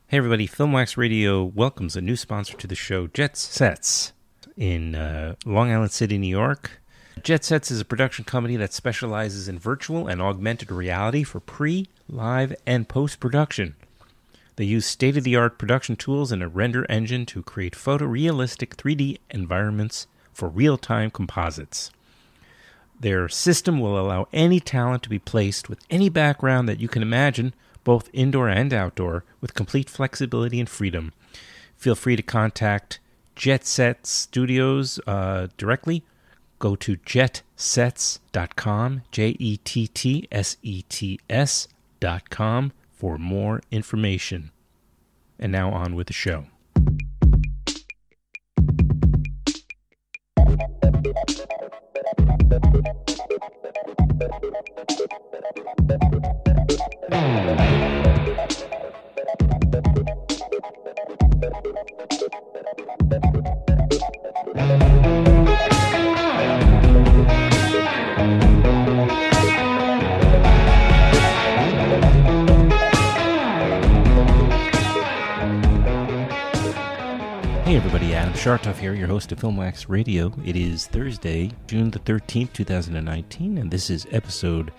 Hey everybody, Filmwax Radio welcomes a new sponsor to the show, Jet Sets, in Long Island City, New York. Jet Sets is a production company that specializes in virtual and augmented reality for pre, live, and post-production. They use state-of-the-art production tools and a render engine to create photorealistic 3D environments for real-time composites. Their system will allow any talent to be placed with any background that you can imagine, both indoor and outdoor, with complete flexibility and freedom. Feel free to contact Jet Sets Studios directly. Go to jetsets.com, JETTSETS.com for more information. And now on with the show. Hey everybody, Adam Shartoff here, your host of Filmwax Radio. It is Thursday, June the 13th, 2019, and this is episode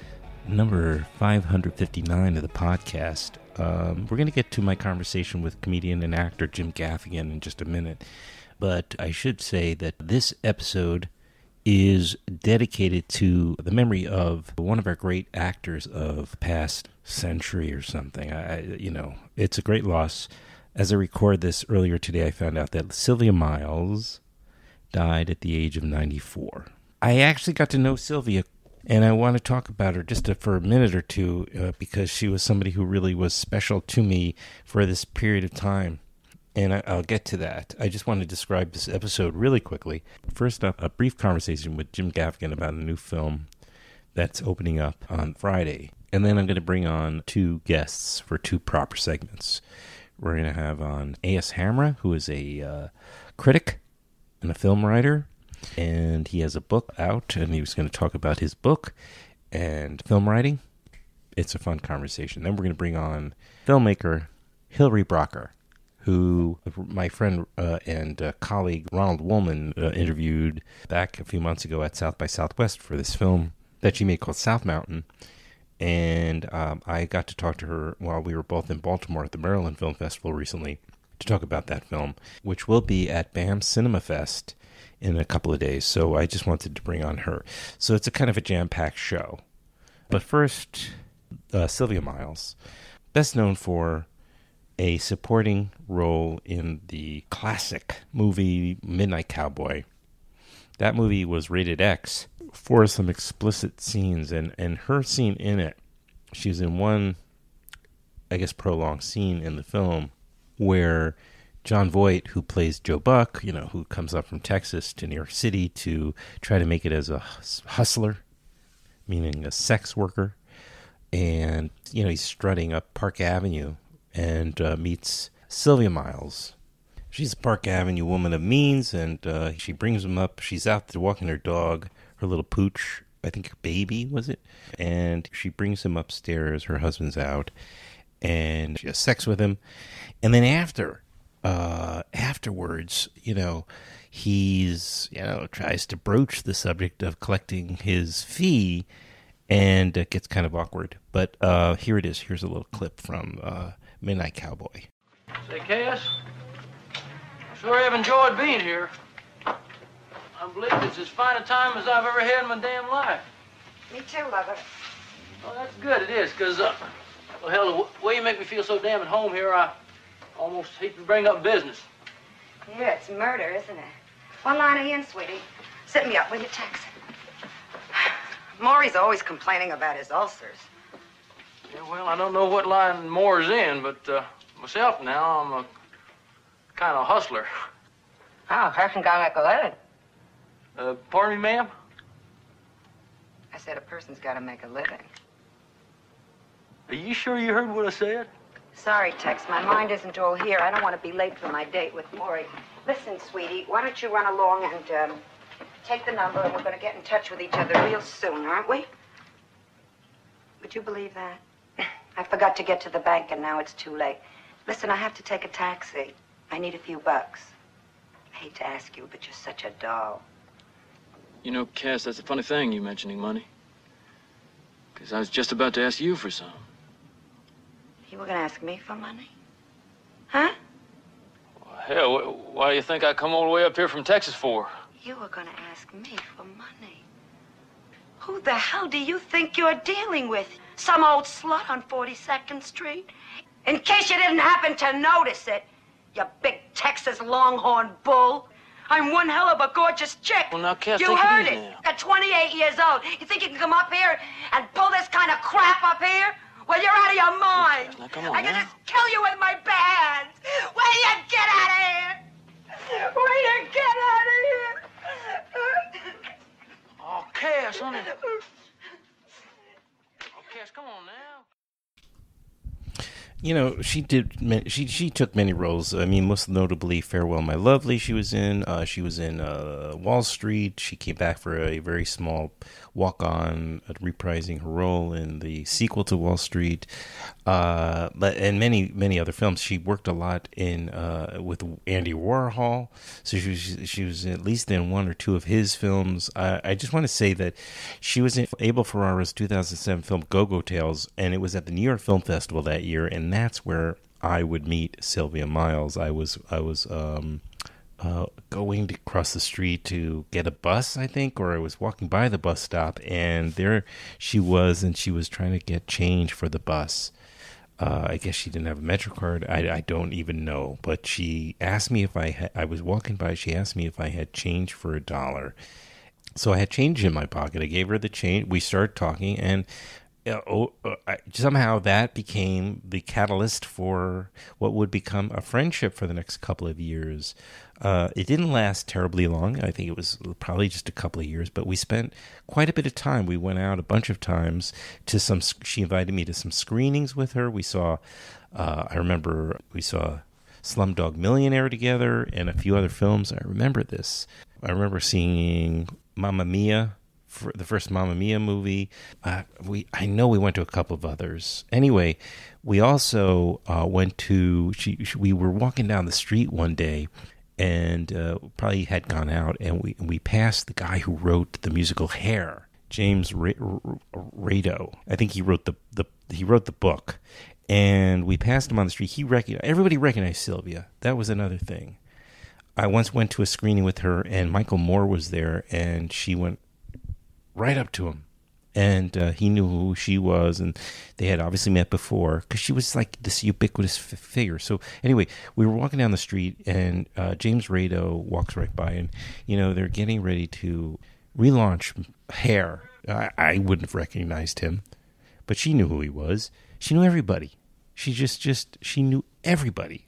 number 559 of the podcast. We're going to get to my conversation with comedian and actor Jim Gaffigan in just a minute, but I should say that this episode is dedicated to the memory of one of our great actors of past century or something. It's a great loss. As I record this earlier today, I found out that Sylvia Miles died at the age of 94. I actually got to know Sylvia, and I want to talk about her just for a minute or two because she was somebody who really was special to me for this period of time, and I'll get to that. I just want to describe this episode really quickly. First up, a brief conversation with Jim Gaffigan about a new film that's opening up on Friday, and then I'm going to bring on two guests for two proper segments. We're going to have on A.S. Hamra, who is a critic and a film writer, and he has a book out, and he was going to talk about his book and film writing. It's a fun conversation. Then we're going to bring on filmmaker Hilary Brocker, who my friend and colleague Ronald Woolman interviewed back a few months ago at South by Southwest for this film that she made called South Mountain. And I got to talk to her while we were both in Baltimore at the Maryland Film Festival recently to talk about that film, which will be at BAM Cinema Fest in a couple of days. So I just wanted to bring on her. So it's a kind of a jam-packed show. But first, Sylvia Miles, best known for a supporting role in the classic movie Midnight Cowboy. That movie was rated X for some explicit scenes, and her scene in it, she was in one, I guess, prolonged scene in the film where John Voight, who plays Joe Buck, who comes up from Texas to New York City to try to make it as a hustler, meaning a sex worker, and, he's strutting up Park Avenue and meets Sylvia Miles. She's a Park Avenue woman of means, and she brings him up. She's out there walking her dog, her little pooch, I think baby, was it? And she brings him upstairs. Her husband's out, and she has sex with him. And then afterwards, he's, tries to broach the subject of collecting his fee, and it gets kind of awkward. But here it is. Here's a little clip from Midnight Cowboy. Say, Cass, sure have enjoyed being here. I believe it's as fine a time as I've ever had in my damn life. Me too, lover. Well, that's good, it is, because, hell, the way you make me feel so damn at home here, I almost hate to bring up business. Yeah, it's murder, isn't it? One line in, sweetie. Sit me up, will you, Tex? Maury's always complaining about his ulcers. Yeah, well, I don't know what line Moore's in, but myself now, I'm a kind of hustler. Oh, person gotta make a living. Pardon me, ma'am? I said a person's gotta make a living. Are you sure you heard what I said? Sorry, Tex, my mind isn't all here. I don't want to be late for my date with Maury. Listen, sweetie, why don't you run along and take the number, and we're going to get in touch with each other real soon, aren't we? Would you believe that? I forgot to get to the bank, and now it's too late. Listen, I have to take a taxi. I need a few bucks. I hate to ask you, but you're such a doll. You know, Cass, that's a funny thing, you mentioning money. Because I was just about to ask you for some. You were going to ask me for money? Huh? Well, hell, why do you think I come all the way up here from Texas for? You were going to ask me for money. Who the hell do you think you're dealing with? Some old slut on 42nd Street? In case you didn't happen to notice it, you big Texas longhorn bull. I'm one hell of a gorgeous chick. Well, now, Cass, you take heard it it. easy now. At 28 years old, you think you can come up here and pull this kind of crap up here? Well, you're out of your mind. Now, come on, I can now. just kill you with my bare hands. Where do you get out of here? Where do you get out of here? Oh, Cass, honey. Oh, Cass, come on now. You know, she took many roles. I mean, most notably, Farewell, My Lovely. She was in Wall Street. She came back for a very small walk-on, reprising her role in the sequel to Wall Street. And many other films. She worked a lot in with Andy Warhol, so she was at least in one or two of his films. I just want to say that she was in Abel Ferrara's 2007 film Go-Go Tales, and it was at the New York Film Festival that year, and that's where I would meet Sylvia Miles. I was going to cross the street to get a bus, I think, or I was walking by the bus stop, and there she was, and she was trying to get change for the bus. I guess she didn't have a MetroCard. I don't even know, but she asked me if I was walking by. She asked me if I had change for $1. So I had change in my pocket. I gave her the change. We started talking, and somehow that became the catalyst for what would become a friendship for the next couple of years. It didn't last terribly long. I think it was probably just a couple of years, but we spent quite a bit of time. We went out a bunch of times to she invited me to some screenings with her. We saw, I remember we saw Slumdog Millionaire together and a few other films. I remember this. I remember seeing Mamma Mia, for the first Mamma Mia movie. I know we went to a couple of others. Anyway, we also went to, we were walking down the street one day, and probably had gone out, and we passed the guy who wrote the musical Hair, James Rado. I think he wrote the book, and we passed him on the street. Everybody recognized Sylvia. That was another thing. I once went to a screening with her, and Michael Moore was there, and she went right up to him, and he knew who she was, and they had obviously met before, because she was like this ubiquitous figure. So anyway, we were walking down the street, and James Rado walks right by, and they're getting ready to relaunch Hair. I wouldn't have recognized him, but she knew who he was. She knew everybody. She knew everybody.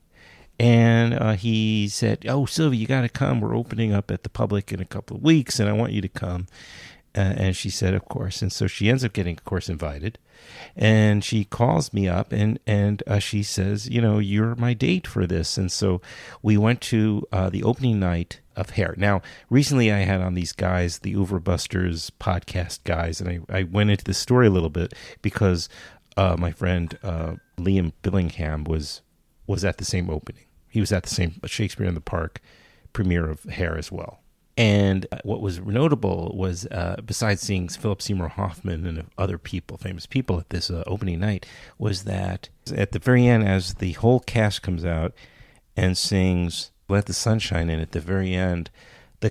And he said, "Oh, Sylvia, you got to come. We're opening up at the Public in a couple of weeks, and I want you to come." And she said, "Of course." And so she ends up getting, of course, invited. And she calls me up, and she says, "You're my date for this." And so we went to the opening night of Hair. Now, recently I had on these guys, the Overbusters podcast guys, and I went into the story a little bit because my friend Liam Billingham was at the same opening. He was at the same Shakespeare in the Park premiere of Hair as well. And what was notable was, besides seeing Philip Seymour Hoffman and other people, famous people at this opening night, was that at the very end, as the whole cast comes out and sings "Let the Sun Shine In," at the very end, the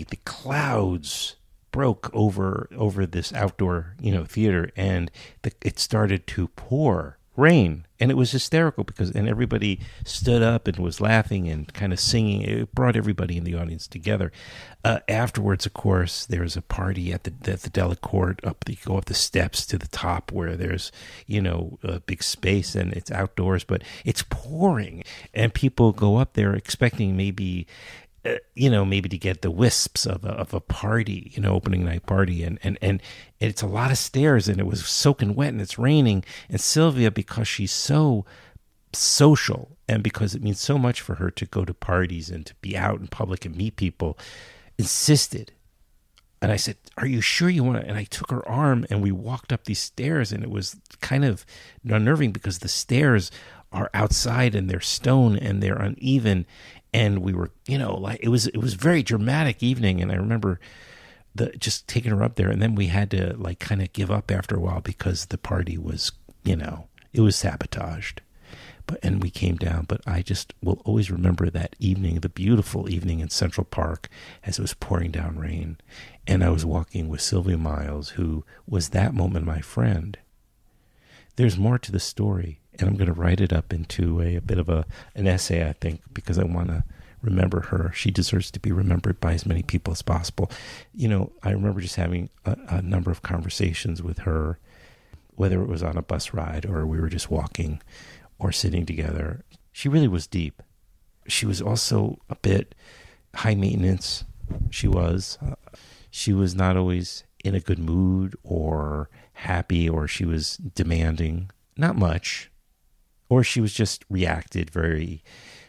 clouds broke over this outdoor theater, and it started to pour rain, and it was hysterical and everybody stood up and was laughing and kind of singing. It brought everybody in the audience together. Afterwards, of course, there's a party at the Delacorte. You go up the steps to the top where there's a big space, and it's outdoors, but it's pouring, and people go up there expecting maybe to get the wisps of a party, opening night party. And it's a lot of stairs, and it was soaking wet, and it's raining. And Sylvia, because she's so social, and because it means so much for her to go to parties and to be out in public and meet people, insisted. And I said, "Are you sure you want to?" And I took her arm, and we walked up these stairs, and it was kind of unnerving because the stairs are outside and they're stone and they're uneven. And we were, like it was a very dramatic evening. And I remember just taking her up there, and then we had to like kind of give up after a while because the party was, it was sabotaged. And we came down, but I just will always remember that evening, the beautiful evening in Central Park as it was pouring down rain. And I was walking with Sylvia Miles, who was that moment my friend. There's more to the story, and I'm going to write it up into a bit of an essay, I think, because I want to remember her. She deserves to be remembered by as many people as possible. I remember just having a number of conversations with her, whether it was on a bus ride or we were just walking or sitting together. She really was deep. She was also a bit high maintenance. She was not always in a good mood or happy, or she was demanding, not much, or she was just reacted very,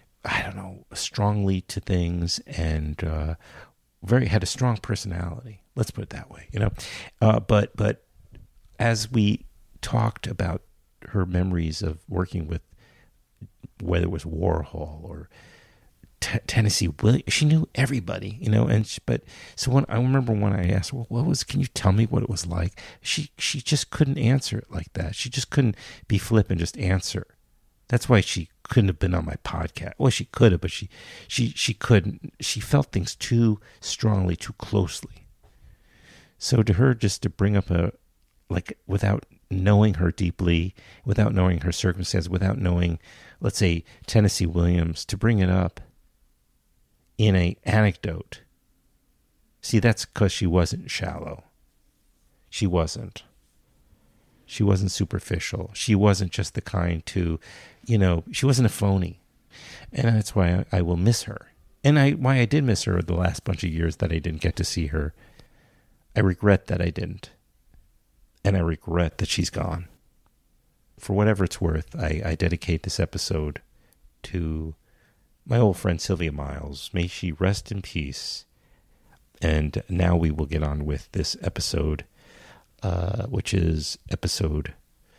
strongly to things, and had a strong personality. Let's put it that way, But as we talked about her memories of working with, whether it was Warhol or Tennessee Williams, she knew everybody, so I remember when I asked, well, can you tell me what it was like? She just couldn't answer it like that. She just couldn't be flip and just answer. That's why she couldn't have been on my podcast. Well, she could have, but she couldn't. She felt things too strongly, too closely. So to her, just to bring up without knowing her deeply, without knowing her circumstance, without knowing, let's say, Tennessee Williams, to bring it up in an anecdote. See, that's because she wasn't shallow. She wasn't superficial. She wasn't just the kind to, she wasn't a phony. And that's why I will miss her. And why I did miss her the last bunch of years that I didn't get to see her. I regret that I didn't. And I regret that she's gone. For whatever it's worth, I dedicate this episode to my old friend Sylvia Miles. May she rest in peace. And now we will get on with this episode, which is episode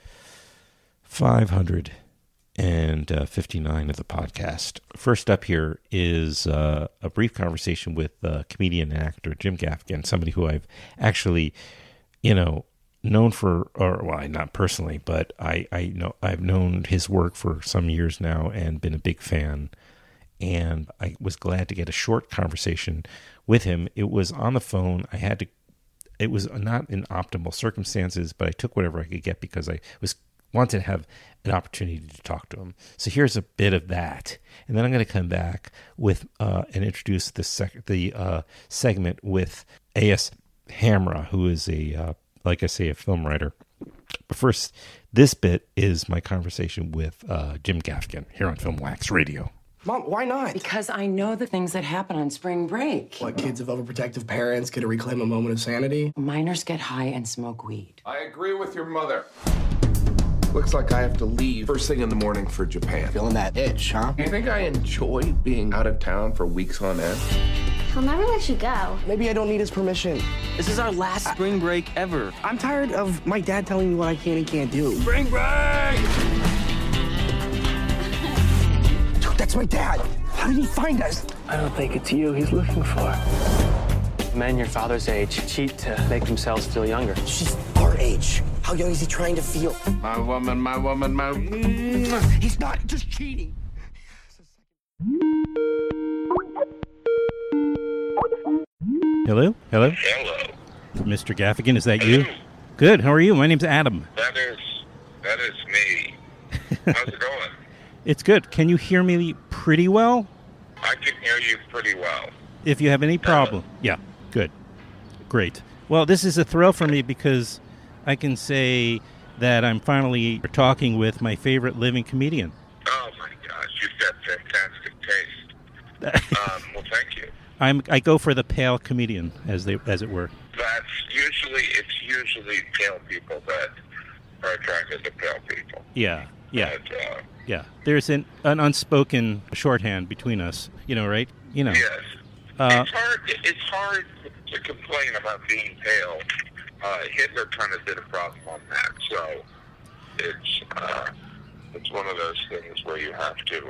559 of the podcast. First up here is a brief conversation with comedian and actor Jim Gaffigan, somebody who I've actually, known for, not personally, but I've known his work for some years now and been a big fan. And I was glad to get a short conversation with him. It was on the phone. It was not in optimal circumstances, but I took whatever I could get because I wanted to have an opportunity to talk to him. So here's a bit of that. And then I'm going to come back with and introduce the segment with A.S. Hamra, who is like I say, a film writer. But first, this bit is my conversation with Jim Gaffigan here on Film Wax Radio. Mom, why not? Because I know the things that happen on spring break. What, kids of overprotective parents get to reclaim a moment of sanity? Minors get high and smoke weed. I agree with your mother. Looks like I have to leave first thing in the morning for Japan. Feeling that itch, huh? You think I enjoy being out of town for weeks on end? He'll never let you go. Maybe I don't need his permission. This is our last spring break ever. I'm tired of my dad telling me what I can and can't do. Spring break! Dude, that's my dad. How did he find us? I don't think it's you he's looking for. Men your father's age cheat to make themselves feel younger. She's our age. How young is he trying to feel? My woman, my woman, my... He's not just cheating. Hello? Hello. Mr. Gaffigan, is that you? Good. How are you? My name's Adam. That is me. How's it going? It's good. Can you hear me pretty well? I can hear you pretty well. If you have any problem. Yeah, good. Great. Well, this is a thrill for me because I can say that I'm finally talking with my favorite living comedian. Oh, my gosh. You've got fantastic taste. Well, thank you. I go for the pale comedian, as it were. It's usually pale people that are attracted to pale people. Yeah. But, yeah. There's an unspoken shorthand between us, right? Yes. It's hard to complain about being pale. Hitler kind of did a problem on that, so it's it's one of those things where you have to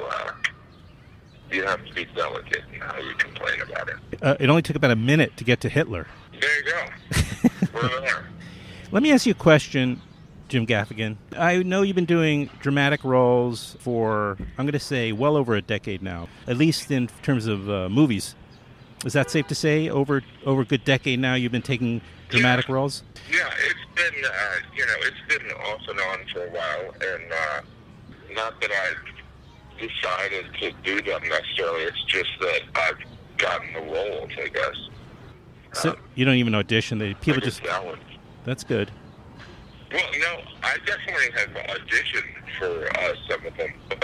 be delicate in how you complain about it. It only took about a minute to get to Hitler. There you go. We're there. Let me ask you a question, Jim Gaffigan. I know you've been doing dramatic roles for, I'm going to say, well over a decade now, at least in terms of movies. Is that safe to say? Over a good decade now, you've been taking dramatic roles? Yeah, it's been, it's been off and on for a while, and not that I've decided to do them necessarily. It's just that I've gotten the roles, I guess. So you don't even audition. People just. Talent. That's good. Well, no, I definitely have auditioned for some of them, but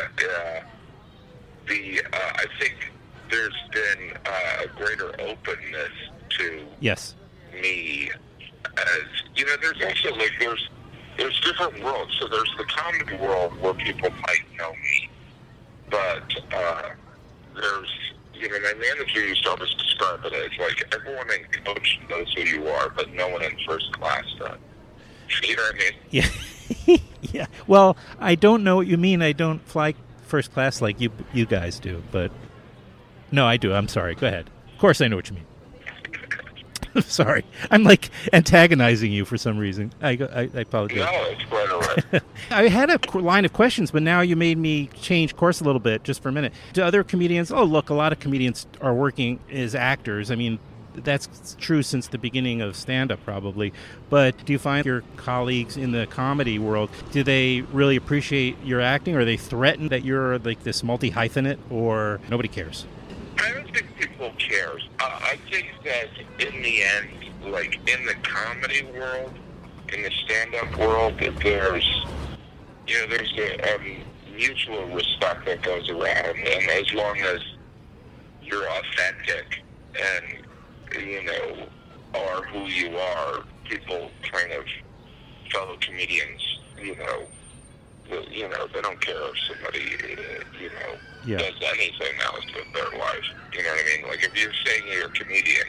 I think there's been a greater openness to me as there's also there's different worlds. So there's the comedy world where people might know me, but there's my manager used to always describe it as like everyone in coach knows who you are, but no one in first class does. You know what I mean? Yeah. Yeah. Well, I don't know what you mean. I don't fly first class like you guys do, but no, I do. I'm sorry. Go ahead. Of course I know what you mean. Sorry. I'm like antagonizing you for some reason. I apologize. No, it's quite all right. I had a line of questions, but now you made me change course a little bit just for a minute. Do other comedians, a lot of comedians are working as actors. I mean, that's true since the beginning of stand-up probably. But do you find your colleagues in the comedy world, do they really appreciate your acting? Or are they threatened that you're like this multi-hyphenate, or nobody cares? I don't think people care. I think that in the end, like in the comedy world, in the stand-up world, there's a mutual respect that goes around, and as long as you're authentic and are who you are, people kind of, fellow comedians, they don't care if somebody, does anything else with their life. You know what I mean? Like, if you're saying you're a comedian,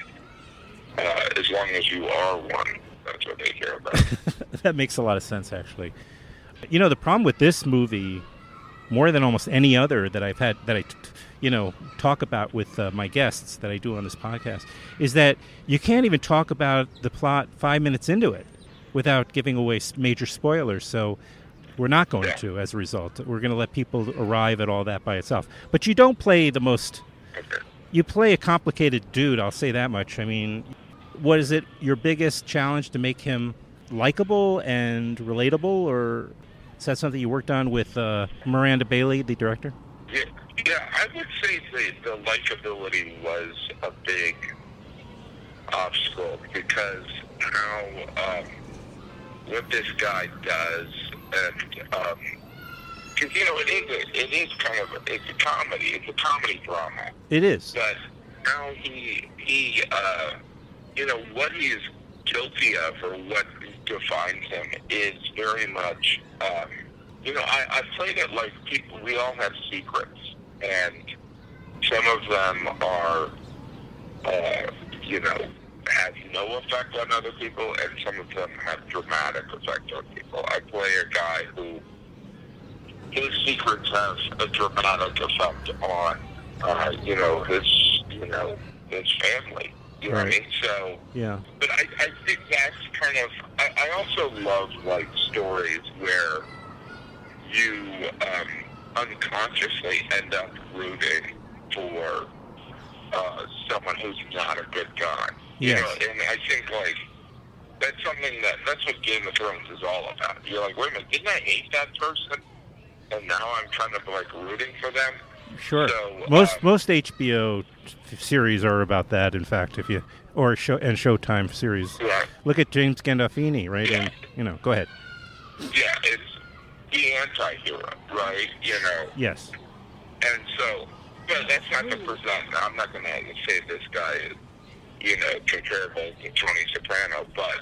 as long as you are one, that's what they care about. That makes a lot of sense, actually. The problem with this movie, more than almost any other that I've had, that I talk about with my guests that I do on this podcast, is that you can't even talk about the plot 5 minutes into it without giving away major spoilers. So we're not going to, as a result. We're going to let people arrive at all that by itself. But you don't play the most... You play a complicated dude, I'll say that much. I mean, what is it, your biggest challenge to make him likable and relatable, or is that something you worked on with Miranda Bailey, the director? Yeah, I would say the likability was a big obstacle, because what this guy does, and because it is kind of it's a comedy drama. It is. But how he what he is guilty of, or what defines him, is very much I played it like people. We all have secrets, and some of them are have no effect on other people, and some of them have dramatic effect on people. I play a guy who his secrets have a dramatic effect on his family. You know what I mean? So yeah. But I think that's kind of. I also love like stories where you unconsciously end up rooting for someone who's not a good guy. Yes. And I think like that's something that's what Game of Thrones is all about. You're like, wait a minute, didn't I hate that person? And now I'm kind of like rooting for them. Sure. So, most HBO series are about that. In fact, and Showtime series. Yeah. Look at James Gandolfini, right? Yeah. And go ahead. Yeah, it's the anti-hero, right? Yes. And so, but that's not the first time. I'm not going to say this guy is, comparable to Tony Soprano, but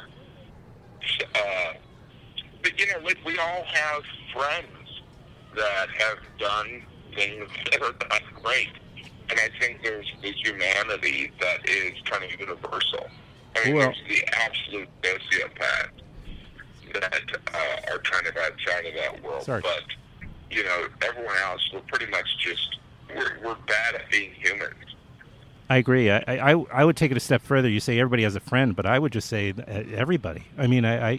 like we all have friends that have done things that are not great. And I think there's the humanity that is kind of universal. I mean, there's the absolute sociopath that are kind of outside of that world. Sorry. But everyone else, we're pretty much just, we're bad at being humans. I agree. I would take it a step further. You say everybody has a friend, but I would just say everybody. I mean, I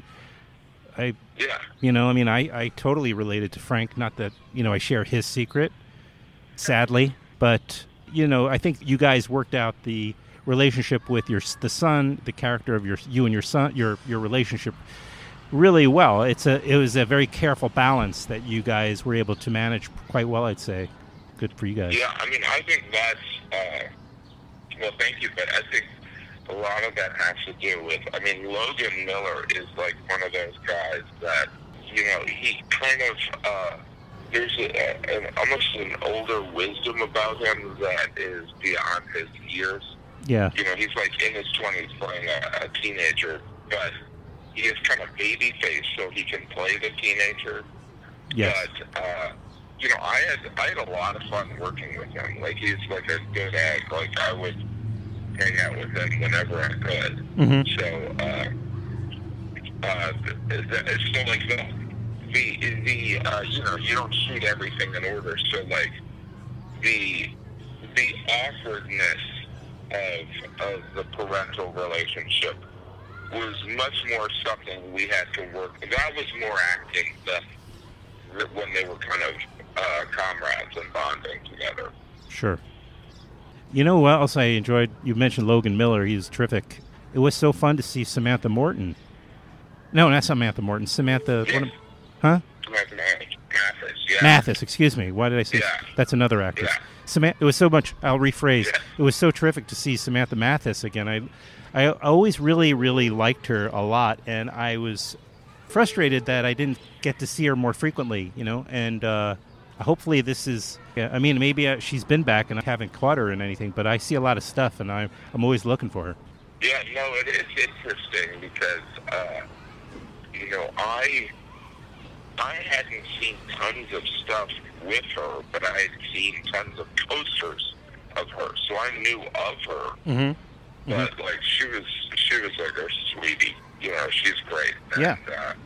totally related to Frank. Not that, I share his secret, sadly, but, I think you guys worked out the relationship with the son, the character of you and your son, your relationship really well. It was a very careful balance that you guys were able to manage quite well, I'd say. Good for you guys. Yeah, I mean, I think that's, well, thank you, but I think a lot of that has to do with, Logan Miller is like one of those guys that, he kind of, there's almost an older wisdom about him that is beyond his years. Yeah. He's like in his 20s playing a teenager, but he is kind of baby faced so he can play the teenager. Yes. But, I had a lot of fun working with him. Like, he's like a good egg. Like, I would hang out with him whenever I could. Mm-hmm. So, so like you don't shoot everything in order. So like the awkwardness of the parental relationship was much more something we had to work. That was more acting than when they were kind of comrades and bonding together. Sure. You know what else I enjoyed? You mentioned Logan Miller. He's terrific. It was so fun to see Samantha Morton. No, not Samantha Morton. Samantha... Yeah. Huh? Mathis, yeah. Mathis, excuse me. Why did I say... Yeah. That's another actress. Yeah. It was so much... I'll rephrase. Yeah. It was so terrific to see Samantha Mathis again. I always really, really liked her a lot, and I was frustrated that I didn't get to see her more frequently, and hopefully this is... maybe she's been back and I haven't caught her in anything, but I see a lot of stuff, and I'm always looking for her. Yeah, no, it is interesting because, I hadn't seen tons of stuff with her, but I had seen tons of posters of her, so I knew of her. Mm-hmm. But like she was like a sweetie. She's great. And, yeah.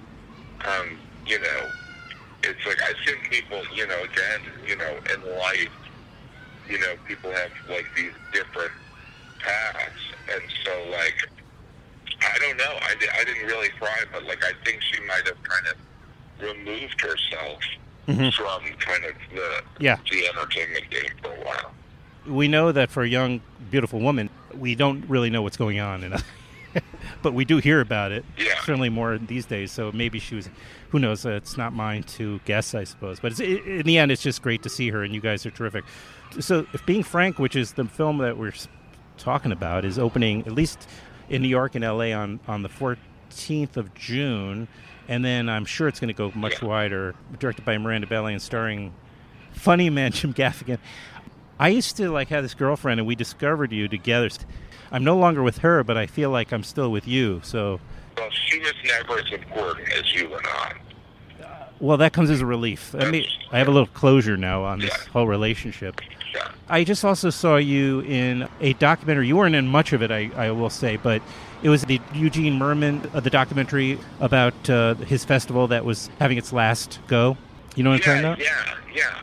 It's like I think people, again, in life, people have like these different paths, and so like I don't know. I didn't really cry, but like I think she might have kind of removed herself from kind of the entertainment game for a while. We know that for a young, beautiful woman, we don't really know what's going on, but we do hear about it. Yeah. Certainly more these days. So maybe she was. Who knows? It's not mine to guess, I suppose. But in the end, it's just great to see her, and you guys are terrific. So, if Being Frank, which is the film that we're talking about, is opening at least in New York and L.A. on the 14th of June, and then I'm sure it's going to go much wider. Directed by Miranda Bailey and starring funny man Jim Gaffigan. I used to have this girlfriend, and we discovered you together. I'm no longer with her, but I feel like I'm still with you. So, well, she was never as important as you and I. Well, that comes as a relief. I have a little closure now on this whole relationship. Yeah. I just also saw you in a documentary. You weren't in much of it, I will say, but it was the Eugene Merman, the documentary about his festival that was having its last go. You know what I'm talking about? Yeah.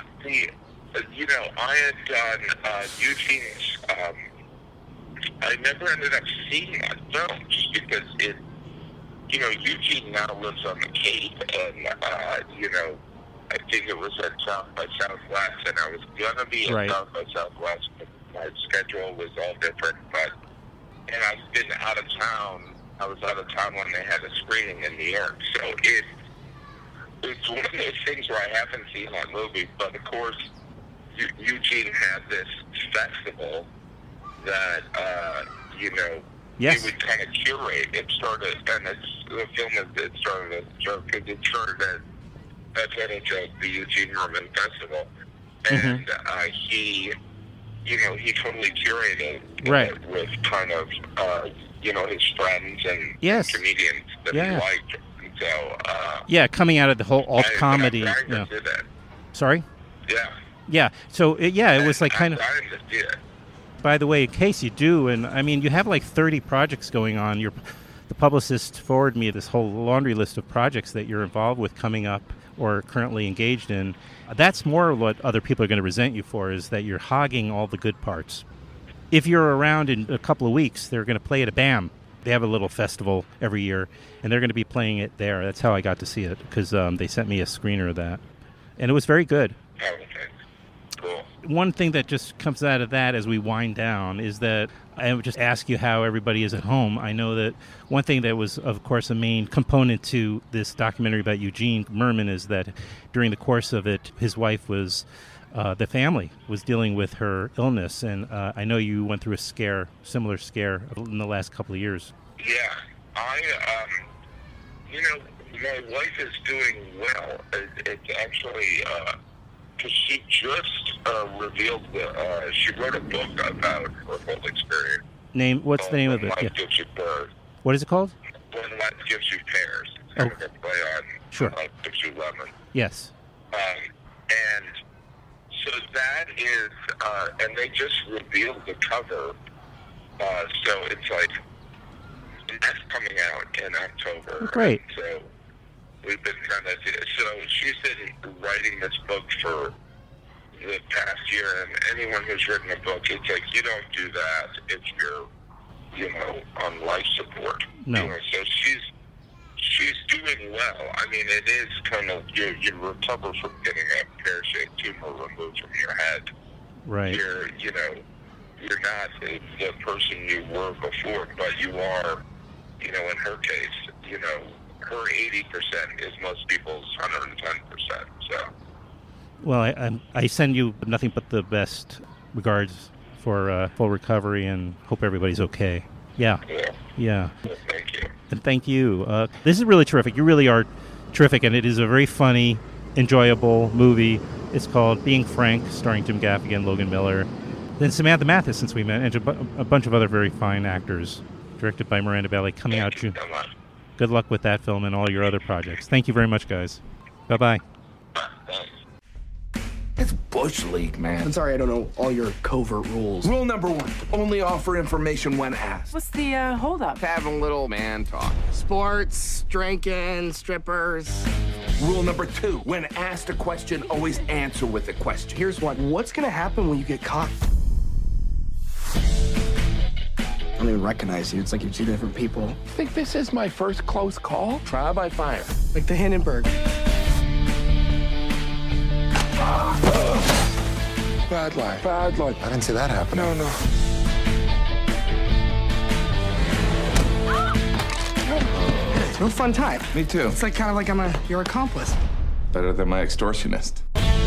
I had done Eugene's. I never ended up seeing that film just because Eugene now lives on the Cape, and I think it was at South by Southwest, and I was gonna be at South by Southwest, but my schedule was all different. And I've been out of town. I was out of town when they had a screening in New York, so it's one of those things where I haven't seen that movie. But of course, Eugene had this festival that he would kind of curate. It started, and the film started as a joke. It started as that's what a joke, the Eugene Merman Festival, and he totally curated it with kind of his friends and comedians that he liked. So coming out of the whole alt comedy. Did that. Sorry. Yeah. So it was like kind of. I didn't see it. By the way, in case you do, and you have like 30 projects going on. The publicist forwarded me this whole laundry list of projects that you're involved with coming up. or currently engaged in, that's more what other people are going to resent you for, is that you're hogging all the good parts. If you're around in a couple of weeks, they're going to play it at BAM. They have a little festival every year, and they're going to be playing it there. That's how I got to see it, because they sent me a screener of that. And it was very good. Oh, okay. Cool. One thing that just comes out of that as we wind down is that I would just ask you how everybody is at home. I know that one thing that was, of course, a main component to this documentary about Eugene Merman is that during the course of it, his wife was, the family was dealing with her illness. And I know you went through a similar scare in the last couple of years. Yeah. My wife is doing well. It's actually, because she just revealed she wrote a book about her whole experience. What's the name of it? When Life Gives You Birth. What is it called? When Life Gives You Pears. It's kind of a play on Sure. Life Gives You Lemon. Yes. And so that is, and they just revealed the cover. So it's like, that's coming out in October. Oh, great. And so we've been kind of, so she's been writing this book for the past year, and anyone who's written a book, it's like, you don't do that if you're, on life support. No. So she's doing well. I mean, it is kind of, you recover from getting a pear-shaped tumor removed from your head. Right. You're not the person you were before, but you are, in her case, her 80% is most people's 110%. So. Well, I send you nothing but the best regards for full recovery, and hope everybody's okay. Yeah. Well, thank you. And thank you. This is really terrific. You really are terrific, and it is a very funny, enjoyable movie. It's called Being Frank, starring Jim Gaffigan, Logan Miller, then Samantha Mathis, since we met, and a bunch of other very fine actors, directed by Miranda Bailey, coming out June. So much. Good luck with that film and all your other projects. Thank you very much, guys. Bye-bye. Thanks. It's Bush League, man. I'm sorry, I don't know all your covert rules. Rule number 1, only offer information when asked. What's the holdup? Having a little man talk. Sports, drinking, strippers. Rule number 2, when asked a question, always answer with a question. Here's one. What's gonna happen when you get caught? I don't even recognize you. It's like you're two different people. Think this is my first close call? Trial by fire. Like the Hindenburg. Bad lie. Bad lie. I didn't see that happen. No. It's no fun time. Me too. It's like kind of like I'm your accomplice. Better than my extortionist.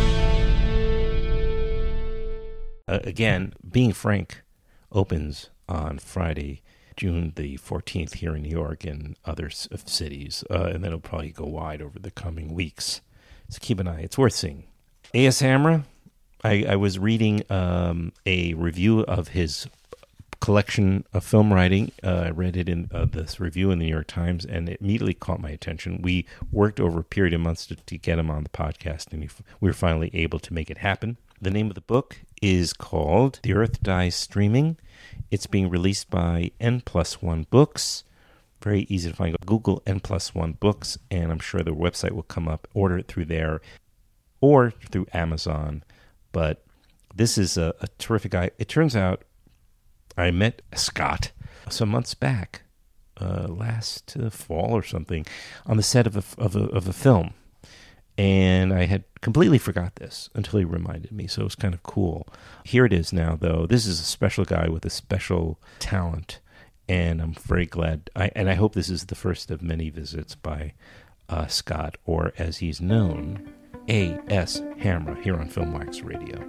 Again, Being Frank opens on Friday, June the 14th here in New York and other cities, and then it'll probably go wide over the coming weeks. So keep an eye. It's worth seeing. A.S. Hamra, I was reading a review of his collection of film writing. I read it in this review in the New York Times, and it immediately caught my attention. We worked over a period of months to get him on the podcast, and we were finally able to make it happen. The name of the book is called The Earth Dies Streaming. It's being released by N+1 Books. Very easy to find. Google N+1 Books, and I'm sure their website will come up. Order it through there or through Amazon. But this is a terrific guy. It turns out I met Scott some months back, last fall or something, on the set of a film. And I had completely forgot this until he reminded me, so it was kind of cool. Here it is now, though. This is a special guy with a special talent, and I'm very glad. I hope this is the first of many visits by Scott, or as he's known, A.S. Hamra, here on Film Wax Radio.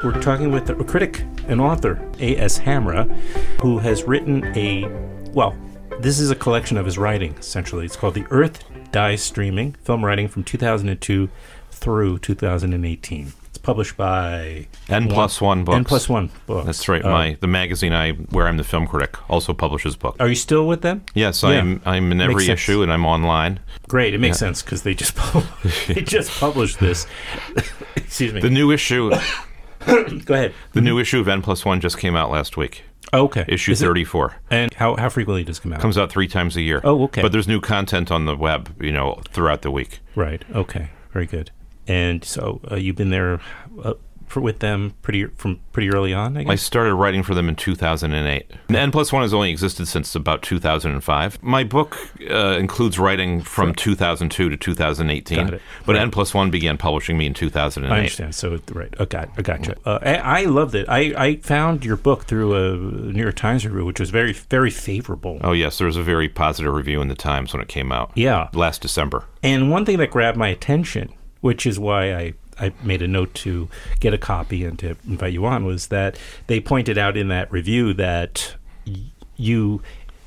We're talking with a critic and author, A.S. Hamrah, who has written this is a collection of his writing, essentially. It's called The Earth Dies Streaming, film writing from 2002 through 2018. It's published by N+1 Books. N+1 Books. That's right. The magazine where I'm the film critic also publishes books. Are you still with them? Yes, I'm in every issue, and I'm online. Great. It makes sense because they just published this. Excuse me. The new issue. Go ahead. The new issue of N+1 just came out last week. Oh, okay. Issue 34. And how frequently does it come out? Comes out 3 times a year. Oh, okay. But there's new content on the web, throughout the week. Right. Okay. Very good. And so you've been there with them pretty early on, I guess? I started writing for them in 2008. N+1 has only existed since about 2005. My book includes writing from 2002 to 2018. Got it. But Right. N+1 began publishing me in 2008. I understand. So, right. I got you. I loved it. I found your book through a New York Times review, which was very, very favorable. Oh, yes. There was a very positive review in the Times when it came out. Yeah. Last December. And one thing that grabbed my attention, which is why I made a note to get a copy and to invite you on, was that they pointed out in that review that you,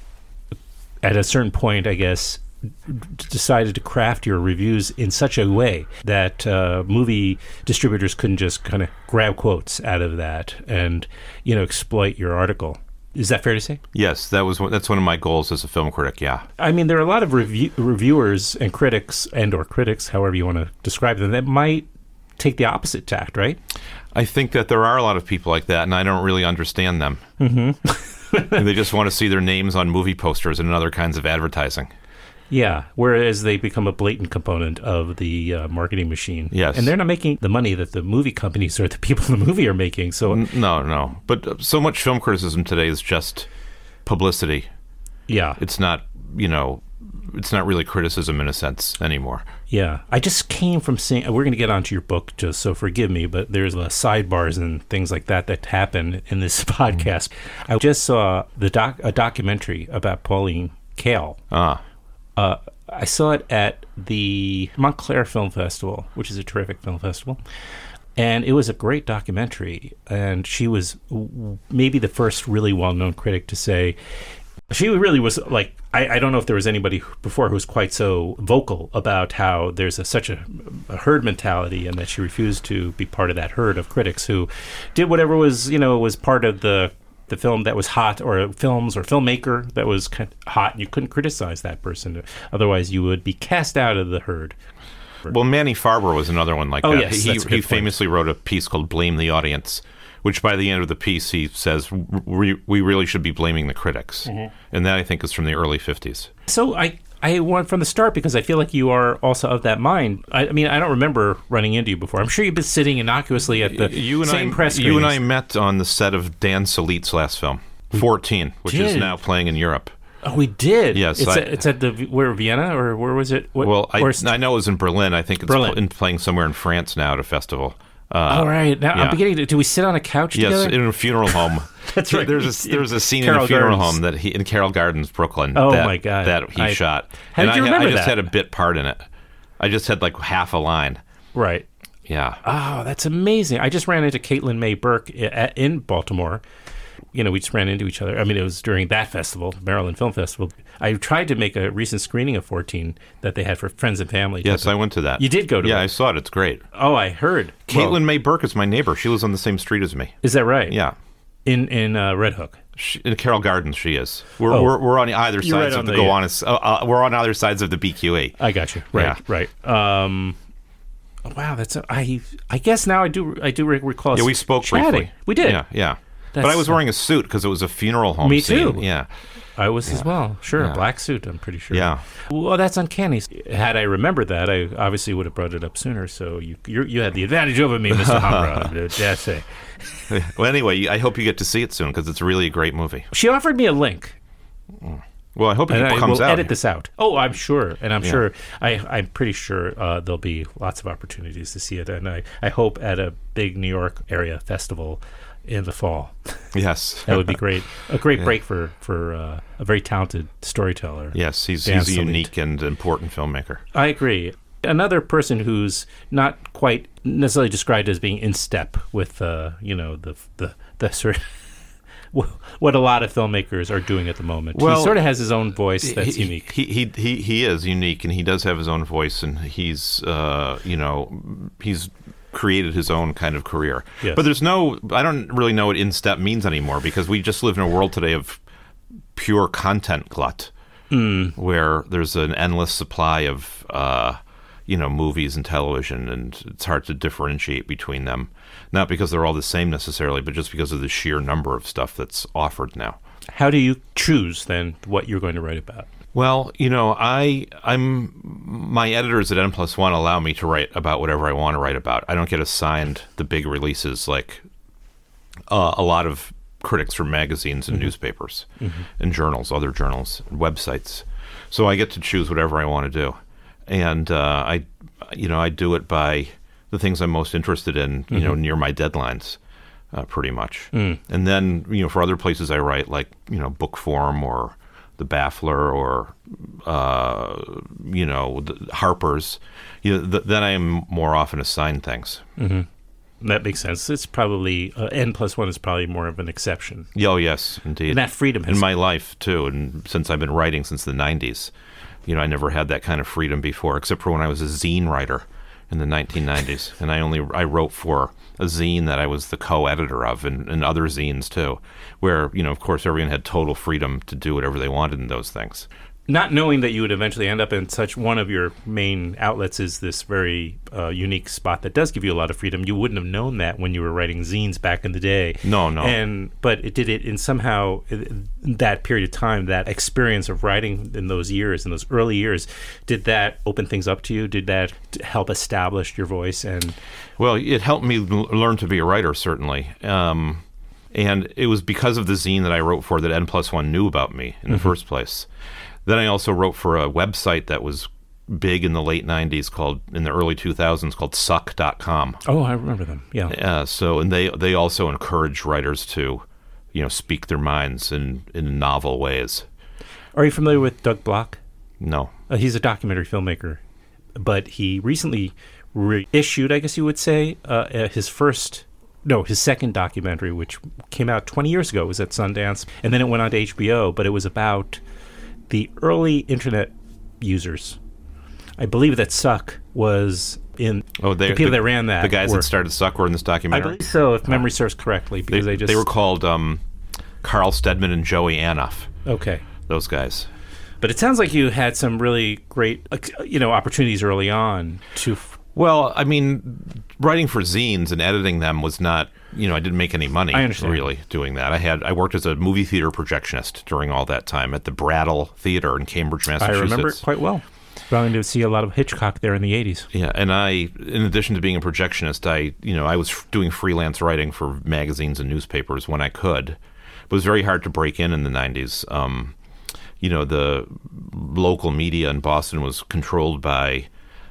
at a certain point, I guess, decided to craft your reviews in such a way that movie distributors couldn't just kind of grab quotes out of that and, exploit your article. Is that fair to say? Yes, that's one of my goals as a film critic, yeah. I mean, there are a lot of reviewers and critics, however you want to describe them, that might take the opposite tact, right? I think that there are a lot of people like that, and I don't really understand them. Mm-hmm. They just want to see their names on movie posters and other kinds of advertising. Yeah, whereas they become a blatant component of the marketing machine. Yes. And they're not making the money that the movie companies or the people in the movie are making. So No. But so much film criticism today is just publicity. Yeah. It's not, it's not really criticism in a sense anymore. Yeah. I just came from seeing, we're going to get onto your book, just so forgive me, but there's sidebars and things like that happen in this podcast. I just saw a documentary about Pauline Kael. I saw it at the Montclair Film Festival, which is a terrific film festival. And it was a great documentary. And she was maybe the first really well-known critic to say, she really was like, I don't know if there was anybody before who was quite so vocal about how there's such a herd mentality, and that she refused to be part of that herd of critics who did whatever was part of the film that was hot, or films or filmmaker that was kind of hot, and you couldn't criticize that person. Otherwise, you would be cast out of the herd. Well, Manny Farber was another one like that. Yes, he famously wrote a piece called Blame the Audience, which by the end of the piece, he says, we really should be blaming the critics. Mm-hmm. And that, I think, is from the early 50s. So I went from the start because I feel like you are also of that mind. I mean, I don't remember running into you before. I'm sure you've been sitting innocuously at the same press screenings. You and I met on the set of Dan Salit's last film, 14, which is now playing in Europe. Oh, we did? Yes. It's at Vienna, or where was it? I know it was in Berlin. I think it's playing somewhere in France now at a festival. All right. Now, I'm beginning to... Do we sit on a couch together? Yes, in a funeral home. That's right. There's a scene in a funeral home in Carroll Gardens, Brooklyn. My God. That he shot. How did you remember that? I just had a bit part in it. I just had like half a line. Right. Yeah. Oh, that's amazing. I just ran into Caitlin May Burke in Baltimore. We just ran into each other. I mean, it was during that festival, Maryland Film Festival. I tried to make a recent screening of 14 that they had for friends and family. Yes, I went to that. You did go to it? Yeah, I saw it. It's great. Oh, I heard. Caitlin May Burke is my neighbor. She lives on the same street as me. Is that right? Yeah. In Red Hook? In Carroll Gardens, she is. We're on either sides of the Gowanus. We're on either sides of the BQE. I got you. Right, right. Wow, that's I guess now I do recall. Yeah, we spoke briefly. We did. Yeah. But I was wearing a suit because it was a funeral home. Me scene. too. Yeah. I was as well. Sure, a black suit, I'm pretty sure. Yeah. Well, that's uncanny. Had I remembered that, I obviously would have brought it up sooner. So you had the advantage over me, Mr. Hamrah. Dare say. Well, anyway, I hope you get to see it soon because it's really a great movie. She offered me a link. Well, I hope it comes out. Edit this out. Oh, I'm sure, and I'm pretty sure there'll be lots of opportunities to see it, and I hope at a big New York area festival in the fall. Yes. That would be great. A great break for a very talented storyteller. Yes, he's a unique and important filmmaker. I agree. Another person who's not quite necessarily described as being in step with, the sort of what a lot of filmmakers are doing at the moment. Well, he sort of has his own voice that's unique. He is unique, and he does have his own voice, and he's he's created his own kind of career. Yes. But I don't really know what in step means anymore, because we just live in a world today of pure content glut, where there's an endless supply of movies and television, and it's hard to differentiate between them. Not because they're all the same necessarily, but just because of the sheer number of stuff that's offered now. How do you choose, then, what you're going to write about? Well, my editors at N+1 allow me to write about whatever I want to write about. I don't get assigned the big releases like a lot of critics from magazines and newspapers and journals, other journals, and websites. So I get to choose whatever I want to do. And I do it by the things I'm most interested in, near my deadlines, pretty much. And then, for other places I write, like, Book Forum or The Baffler or, the Harper's, then I am more often assigned things. That makes sense. It's probably, N+1 is probably more of an exception. Oh, yes, indeed. And that freedom has... In my life, too, and since I've been writing since the 90s, I never had that kind of freedom before, except for when I was a zine writer in the 1990s. And I wrote for a zine that I was the co-editor of, and other zines, too, where, of course, everyone had total freedom to do whatever they wanted in those things. Not knowing that you would eventually end up in such one of your main outlets is this very unique spot that does give you a lot of freedom. You wouldn't have known that when you were writing zines back in the day. No. But it did it in somehow that period of time, that experience of writing in those years, in those early years, did that open things up to you? Did that help establish your voice? Well, it helped me learn to be a writer, certainly. And it was because of the zine that I wrote for that N+1 knew about me in the first place. Then I also wrote for a website that was big in the late 90s in the early 2000s called Suck.com. Oh, I remember them, yeah. And they also encourage writers to, speak their minds in novel ways. Are you familiar with Doug Block? No. He's a documentary filmmaker, but he recently reissued, I guess you would say, his second documentary, which came out 20 years ago. It was at Sundance, and then it went on to HBO, but it was about the early internet users. I believe that Suck was in the people that ran that. The guys that started Suck were in this documentary? I believe so, if memory serves correctly. Because they were called Carl Steadman and Joey Anoff. Okay. Those guys. But it sounds like you had some really great opportunities early on to... Well, I mean, writing for zines and editing them was not, I didn't make any money really doing that. I worked as a movie theater projectionist during all that time at the Brattle Theater in Cambridge, Massachusetts. I remember it quite well. Going to see a lot of Hitchcock there in the 80s. Yeah, and in addition to being a projectionist, I was doing freelance writing for magazines and newspapers when I could. It was very hard to break in the 90s. The local media in Boston was controlled by...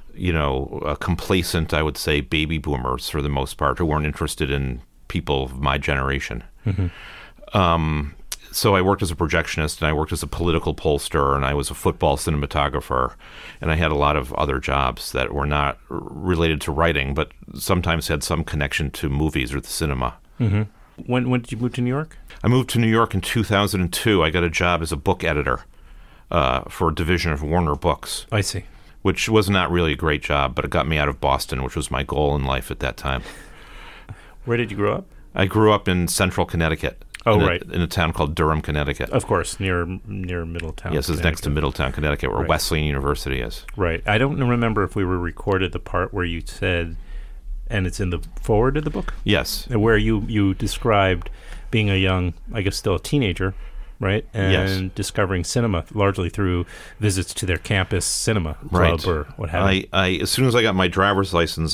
complacent, I would say, baby boomers for the most part, who weren't interested in people of my generation. So I worked as a projectionist, and I worked as a political pollster, and I was a football cinematographer, and I had a lot of other jobs that were not related to writing, but sometimes had some connection to movies or the cinema. When did you move to New York? I moved to New York in 2002. I got a job as a book editor for a division of Warner Books. I see. Which was not really a great job, but it got me out of Boston, which was my goal in life at that time. Where did you grow up? I grew up in central Connecticut. Oh, right. In a town called Durham, Connecticut. Of course, near Middletown. Yes, it's next to Middletown, Connecticut, where Wesleyan University is. Right. I don't remember if we recorded the part where you said, and it's in the forward of the book? Yes. Where you described being a young, I guess still a teenager, right? And discovering cinema largely through visits to their campus cinema club or what have you. As soon as I got my driver's license,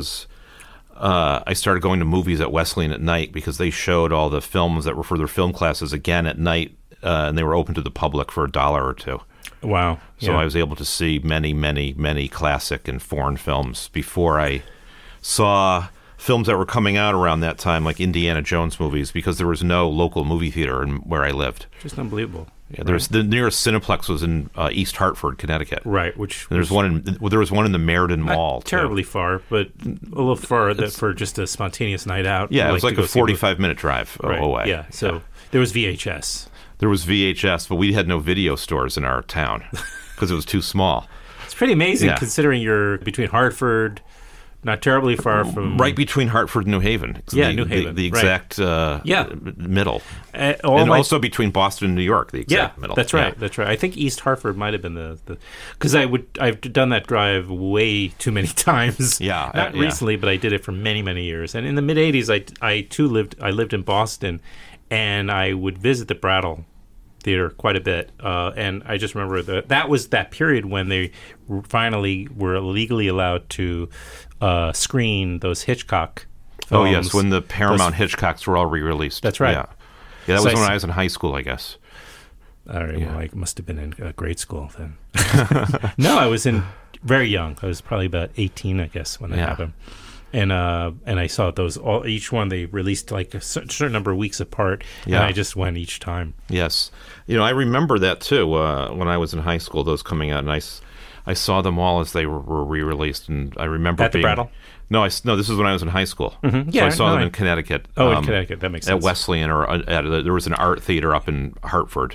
I started going to movies at Wesleyan at night because they showed all the films that were for their film classes again at night, and they were open to the public for $1 or $2. Wow. So I was able to see many, many, many classic and foreign films before I saw films that were coming out around that time, like Indiana Jones movies, because there was no local movie theater where I lived. Just unbelievable. Yeah, there's the nearest Cineplex was in East Hartford, Connecticut. Right, which there was one in the Meriden Mall. Terribly far, but a little far for just a spontaneous night out. Yeah, it was like a 45-minute drive away. Yeah, so there was VHS. There was VHS, but we had no video stores in our town because it was too small. It's pretty amazing considering you're between Hartford, not terribly far from... Right between Hartford and New Haven. New Haven. The exact middle. And also between Boston and New York, the exact middle. That's right. That's right. I think East Hartford might have been the because I've done that drive way too many times. Yeah. Not recently, but I did it for many, many years. And in the mid-'80s, I lived in Boston, and I would visit the Brattle Theater quite a bit. And I just remember that was that period when they finally were legally allowed to screen those Hitchcock films. Oh, yes, when the Paramount Hitchcocks were all re-released. That's right. Yeah, that was when I was in high school, I guess. All right, well, I must have been in grade school then. No, I was very young. I was probably about 18, I guess, when that happened. And I saw those each one they released like a certain number of weeks apart, and I just went each time. Yes, I remember that too. When I was in high school, those coming out, and I saw them all as they were re-released, and I remember at the Brattle. No, this is when I was in high school. Mm-hmm. Yeah, so I saw them in Connecticut. In Connecticut, that makes sense. At Wesleyan, or there was an art theater up in Hartford.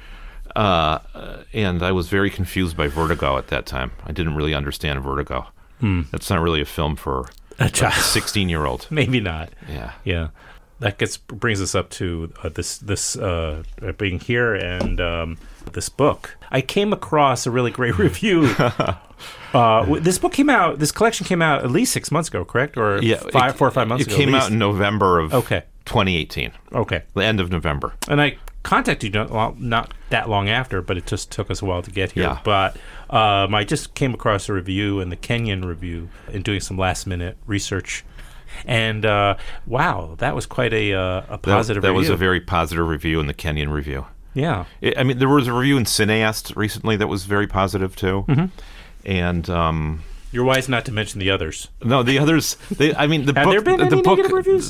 And I was very confused by Vertigo at that time. I didn't really understand Vertigo. That's not really a film for a 16-year-old. Maybe not. Yeah. That brings us up to this being here and this book. I came across a really great review. This collection came out at least 6 months ago, correct? Or 4 or 5 months ago? It came out in November of 2018. Okay. The end of November. And I contacted you not that long after, but it just took us a while to get here. Yeah. But I just came across a review in the Kenyon Review and doing some last-minute research. And wow, that was quite a positive review. That was a very positive review in the Kenyon Review. Yeah. There was a review in Cineast recently that was very positive, too. Mm-hmm. And... You're wise not to mention the others. No, the others. The Have book. There been any negative reviews?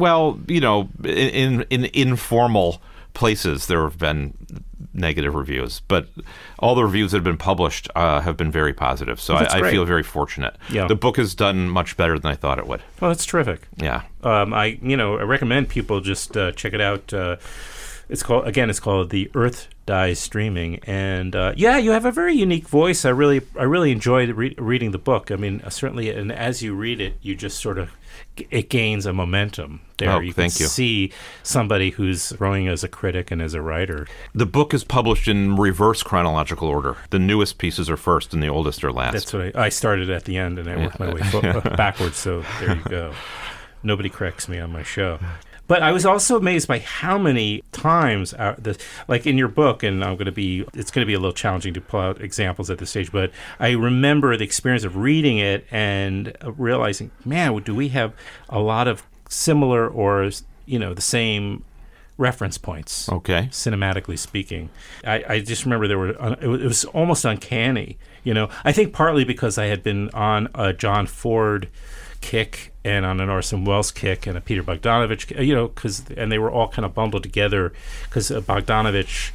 In informal places there have been negative reviews, but all the reviews that have been published have been very positive. So I feel very fortunate. Yeah. The book has done much better than I thought it would. Oh, that's terrific. Yeah. I recommend people just check it out. It's called The Earth Dies Streaming, and you have a very unique voice. I really enjoyed reading the book. I mean, certainly, and as you read it, you just sort of it gains a momentum there. Oh, you thank can you. See somebody who's growing as a critic and as a writer. The book is published in reverse chronological order. The newest pieces are first, and the oldest are last. That's what I started at the end, and I worked my way backwards. So there you go. Nobody corrects me on my show. But I was also amazed by how many times, like in your book, and it's going to be a little challenging to pull out examples at this stage, but I remember the experience of reading it and realizing, man, do we have a lot of similar or, the same reference points. Okay. Cinematically speaking. I just remember it was almost uncanny, I think partly because I had been on a John Ford kick and on an Orson Welles kick and a Peter Bogdanovich, and they were all kind of bundled together because Bogdanovich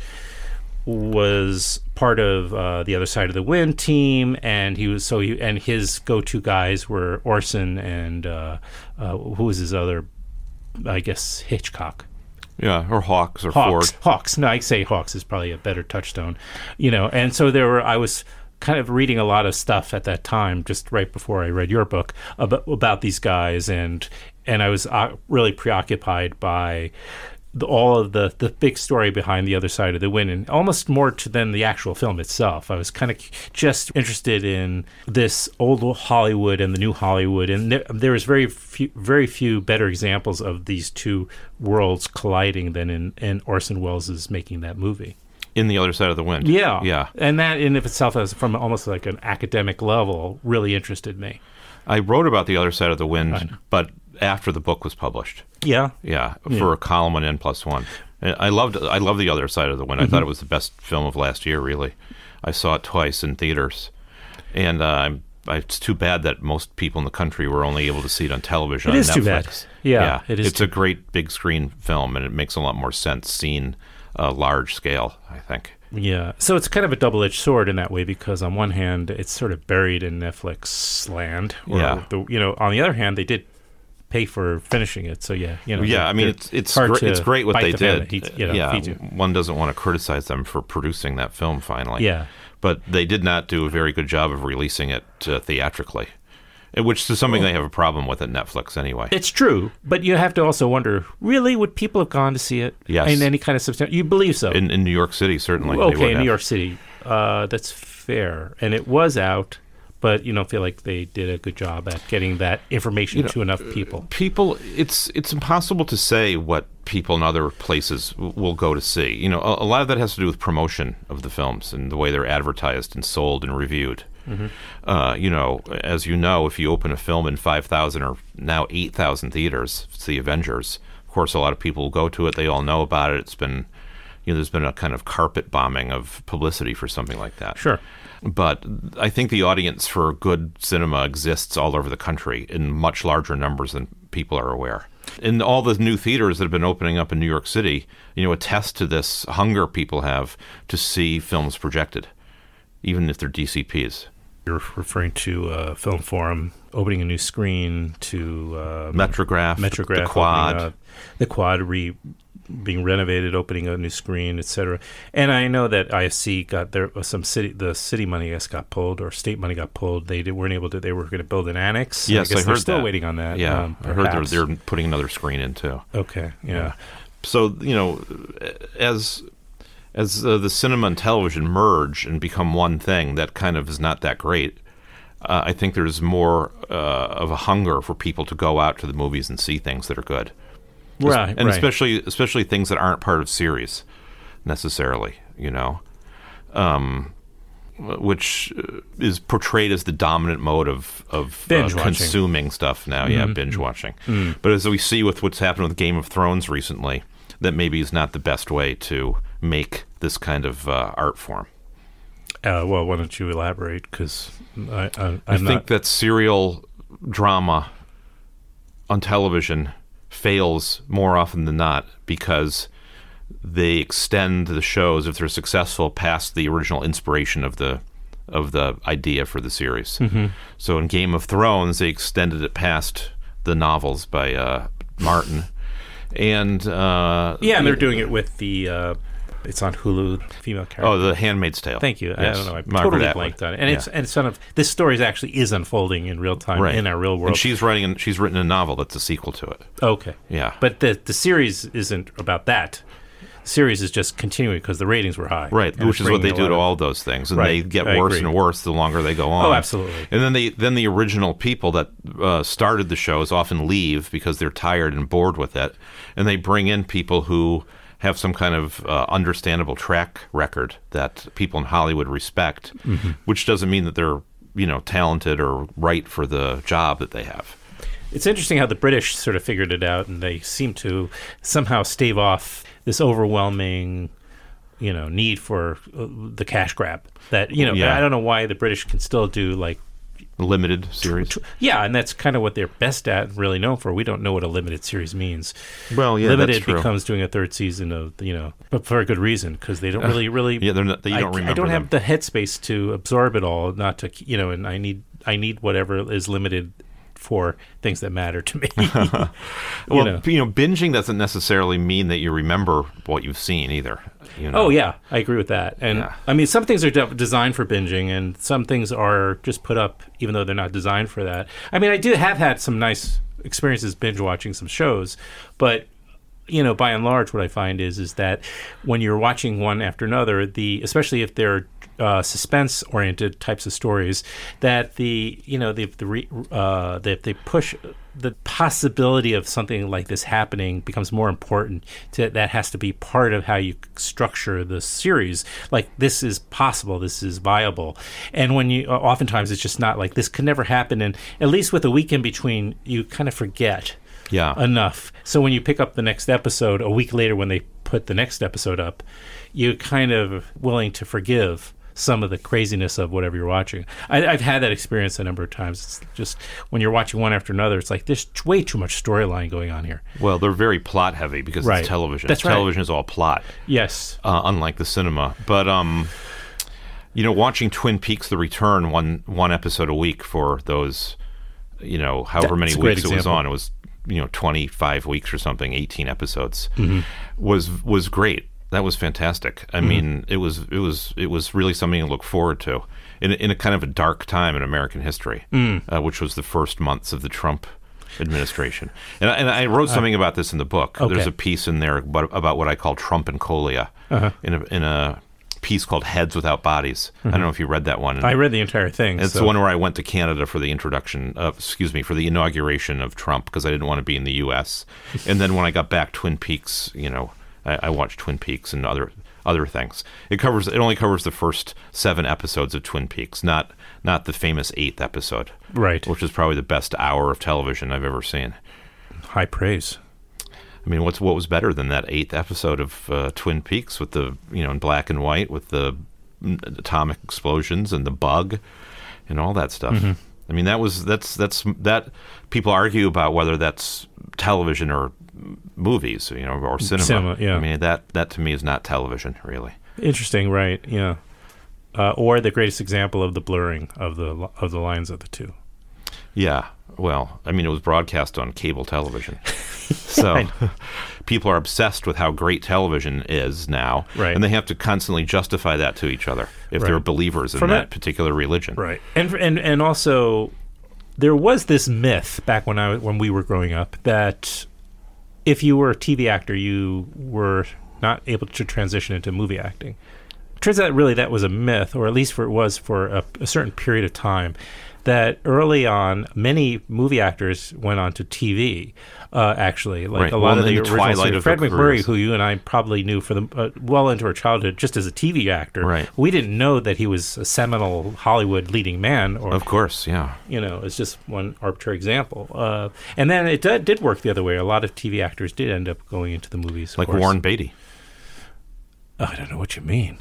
was part of the Other Side of the Wind team, and his go-to guys were Orson and who was his other, I guess, Hitchcock. Yeah, or Hawks or Ford. Hawks. No, I'd say Hawks is probably a better touchstone, and so I was kind of reading a lot of stuff at that time, just right before I read your book, about these guys, and I was really preoccupied by all of the big story behind The Other Side of the Wind, and almost more than the actual film itself. I was kind of just interested in this old Hollywood and the new Hollywood, and there was very few better examples of these two worlds colliding than in Orson Welles' making that movie. In The Other Side of the Wind. Yeah. And that in of itself, as from almost like an academic level, really interested me. I wrote about The Other Side of the Wind, but after the book was published. Yeah. Yeah, for a column on N+1. I loved The Other Side of the Wind. I thought it was the best film of last year, really. I saw it twice in theaters. And it's too bad that most people in the country were only able to see it on television on Netflix. Too bad. Yeah, it is. It's a great big screen film, and it makes a lot more sense seen large scale, I think. Yeah. So it's kind of a double-edged sword in that way, because on one hand, it's sort of buried in Netflix land. Yeah. On the other hand, they did pay for finishing it. So, yeah. I mean, it's great what they did. Feed you. One doesn't want to criticize them for producing that film finally. Yeah. But they did not do a very good job of releasing it theatrically, which is something they have a problem with at Netflix anyway. It's true, but you have to also wonder, really, would people have gone to see it? Yes. In any kind of substantial... You believe so? In New York City, certainly. Okay, in New York City. That's fair. And it was out, but you don't feel like they did a good job at getting that information to enough people. It's impossible to say what people in other places will go to see. A lot of that has to do with promotion of the films and the way they're advertised and sold and reviewed. Mm-hmm. As you know, if you open a film in 5,000 or now 8,000 theaters, it's the Avengers. Of course, a lot of people will go to it. They all know about it. It's been, there's been a kind of carpet bombing of publicity for something like that. Sure. But I think the audience for good cinema exists all over the country in much larger numbers than people are aware. And all the new theaters that have been opening up in New York City, attest to this hunger people have to see films projected, even if they're DCPs. You're referring to Film Forum opening a new screen, to Metrograph, the Quad, the Quad being renovated, opening a new screen, etc. And I know that IFC got the city money, I guess, got pulled, or state money got pulled. They weren't able to. They were going to build an annex. Yes, I heard they're still that. Waiting on that. Yeah, I heard they're putting another screen in too. Okay, yeah. So as the cinema and television merge and become one thing, that kind of is not that great. I think there's more of a hunger for people to go out to the movies and see things that are good. Right, and right. especially things that aren't part of series necessarily, which is portrayed as the dominant mode of consuming stuff now. Mm-hmm. Yeah, binge watching. Mm. But as we see with what's happened with Game of Thrones recently, that maybe is not the best way to make this kind of art form. Well, why don't you elaborate? Because I think that serial drama on television fails more often than not because they extend the shows, if they're successful, past the original inspiration of the idea for the series. Mm-hmm. So in Game of Thrones, they extended it past the novels by Martin, and and they're doing it with the. It's on Hulu, female character. Oh, The Handmaid's Tale. Thank you. Yes. I don't know. I Margaret totally Atwood. blanked on it. And it's sort of, this story actually is unfolding in real time in our real world. And she's written a novel that's a sequel to it. Okay. Yeah. But the series isn't about that. The series is just continuing because the ratings were high. Right, which is what they do to all those things. And they get worse and worse the longer they go on. Oh, absolutely. And then the original people that started the shows often leave because they're tired and bored with it. And they bring in people who have some kind of understandable track record that people in Hollywood respect, mm-hmm. which doesn't mean that they're, talented or right for the job that they have. It's interesting how the British sort of figured it out, and they seem to somehow stave off this overwhelming, need for the cash grab. That, I don't know why the British can still do like limited series. Yeah, and that's kind of what they're best at and really known for. We don't know what a limited series means. Well, yeah, limited that's true. Becomes doing a third season of, but for a good reason, because they don't really. Yeah, they're not, you don't remember. I don't have the headspace to absorb it all, not to, and I need whatever is limited for things that matter to me. Binging doesn't necessarily mean that you remember what you've seen either. Oh yeah, I agree with that. And I mean, some things are designed for binging, and some things are just put up even though they're not designed for that. I mean, I have had some nice experiences binge watching some shows, but by and large, what I find is that when you're watching one after another, especially if they're suspense-oriented types of stories, that they push the possibility of something like this happening becomes more important. That has to be part of how you structure the series. Like, this is possible, this is viable, and when you oftentimes it's just not like this could never happen. And at least with a week in between, you kind of forget. Enough. So when you pick up the next episode a week later when they put the next episode up, you're kind of willing to forgive some of the craziness of whatever you're watching. I've had that experience a number of times. It's just when you're watching one after another, it's like there's way too much storyline going on here. Well, they're very plot heavy because Right. it's television. That's right. Television is all plot. Yes. Unlike the cinema. But watching Twin Peaks: The Return one episode a week for those, however many That's a great weeks it was example. on, it was 25 weeks or something, 18 episodes, was great. That was fantastic. I mean, it was really something to look forward to in a kind of a dark time in American history, which was the first months of the Trump administration. And I wrote something about this in the book. Okay. There's a piece in there about what I call Trump-and-colia in a piece called Heads Without Bodies. I don't know if you read that one. I read the entire thing. It's the one where I went to Canada for the for the inauguration of Trump because I didn't want to be in the U.S. And then when I got back, Twin Peaks, I watched Twin Peaks and other things. It only covers the first 7 episodes of Twin Peaks, not the famous 8th episode, Right. which is probably the best hour of television I've ever seen. High praise. I mean, what was better than that 8th episode of Twin Peaks with the in black and white with the atomic explosions and the bug and all that stuff? I mean, that people argue about whether that's television or movies, or cinema. Yeah. I mean, that to me is not television, really. Interesting, right? Yeah. Or the greatest example of the blurring of the lines of the two. Yeah. Well, I mean, it was broadcast on cable television. So people are obsessed with how great television is now. Right. And they have to constantly justify that to each other if Right. they're believers in that particular religion. Right. And also there was this myth back when we were growing up that if you were a TV actor, you were not able to transition into movie acting. Turns out really that was a myth, or at least it was for a certain period of time. That early on, many movie actors went on to TV. Actually, like Right. a lot of in the twilight original of Fred their McMurray, careers. who you and I probably knew for well into our childhood, just as a TV actor. Right. We didn't know that he was a seminal Hollywood leading man. Or Of course, yeah. it's just one arbitrary example. And then it did work the other way. A lot of TV actors did end up going into the movies. of Like course. Warren Beatty. Oh, I don't know what you mean.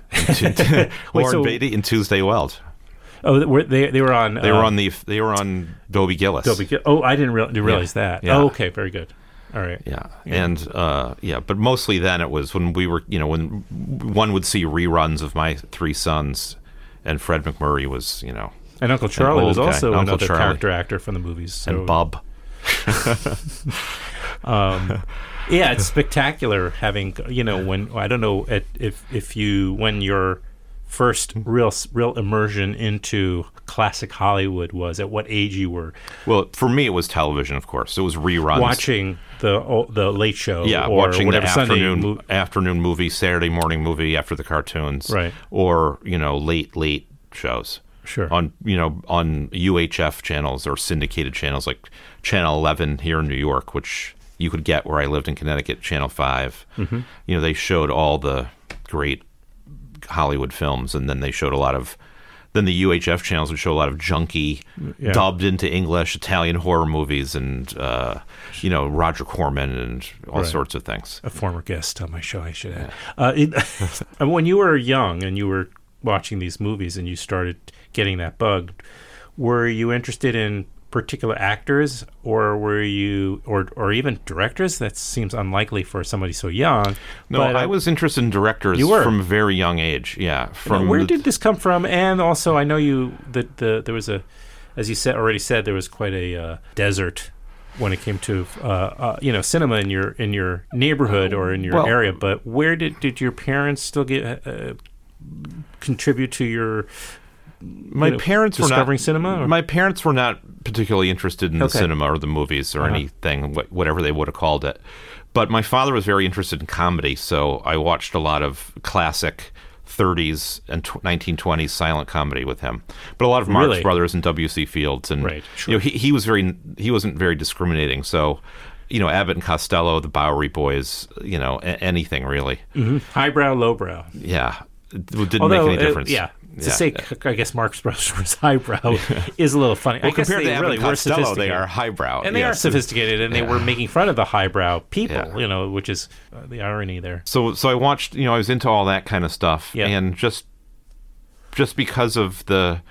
Warren Beatty and Tuesday Weld. Oh, they were on. They were on Dobie Gillis. Oh, I didn't realize that. Yeah. Oh, okay, very good. All right. Yeah. And but mostly then it was when we were, when one would see reruns of My Three Sons, and Fred McMurray was, And Uncle Charlie was old guy. also Uncle another Charlie. character actor from the movies. So. and Bub. Yeah, it's spectacular having when I don't know when your first real immersion into classic Hollywood was, at what age you were. Well, for me, it was television, of course. It was reruns. Watching the Late Show, Yeah, or watching the whatever Sunday afternoon movie, Saturday morning movie after the cartoons, Right. Or late shows, Sure. on UHF channels or syndicated channels like Channel 11 here in New York, which you could get where I lived in Connecticut, Channel 5. Mm-hmm. They showed all the great Hollywood films, and then they showed then the UHF channels would show a lot of junky, dubbed into English Italian horror movies, and Roger Corman and all sorts of things. A former guest on my show, I should add. When you were young and you were watching these movies and you started getting that bug, were you interested in particular actors, or were you, or even directors? That seems unlikely for somebody so young. No, but, I was interested in directors from a very young age. Yeah, where did this come from? And also, I know there was as you already said, there was quite a desert when it came to cinema in your neighborhood or in your area. But where did your parents still contribute to your parents were discovering cinema? Or? My parents were not particularly interested in the cinema or the movies or anything, whatever they would have called it. But my father was very interested in comedy, so I watched a lot of classic 30s and 1920s silent comedy with him. But a lot of Marx Brothers and W.C. Fields, and right, sure. he wasn't very discriminating. So, Abbott and Costello, the Bowery Boys, anything really. Mm-hmm. Highbrow, lowbrow. Yeah, it didn't make any difference. To say, I guess Marx Brothers was highbrow is a little funny. Well, I guess compared to really Abbott and Costello, they are highbrow. And they are sophisticated, and they were making fun of the highbrow people, which is the irony there. So I watched, I was into all that kind of stuff, and just just because of the,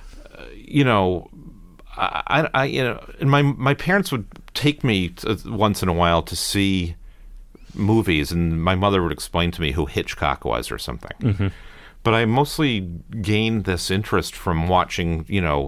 and my parents would take me once in a while to see movies, and my mother would explain to me who Hitchcock was or something. Mm-hmm. But I mostly gained this interest from watching,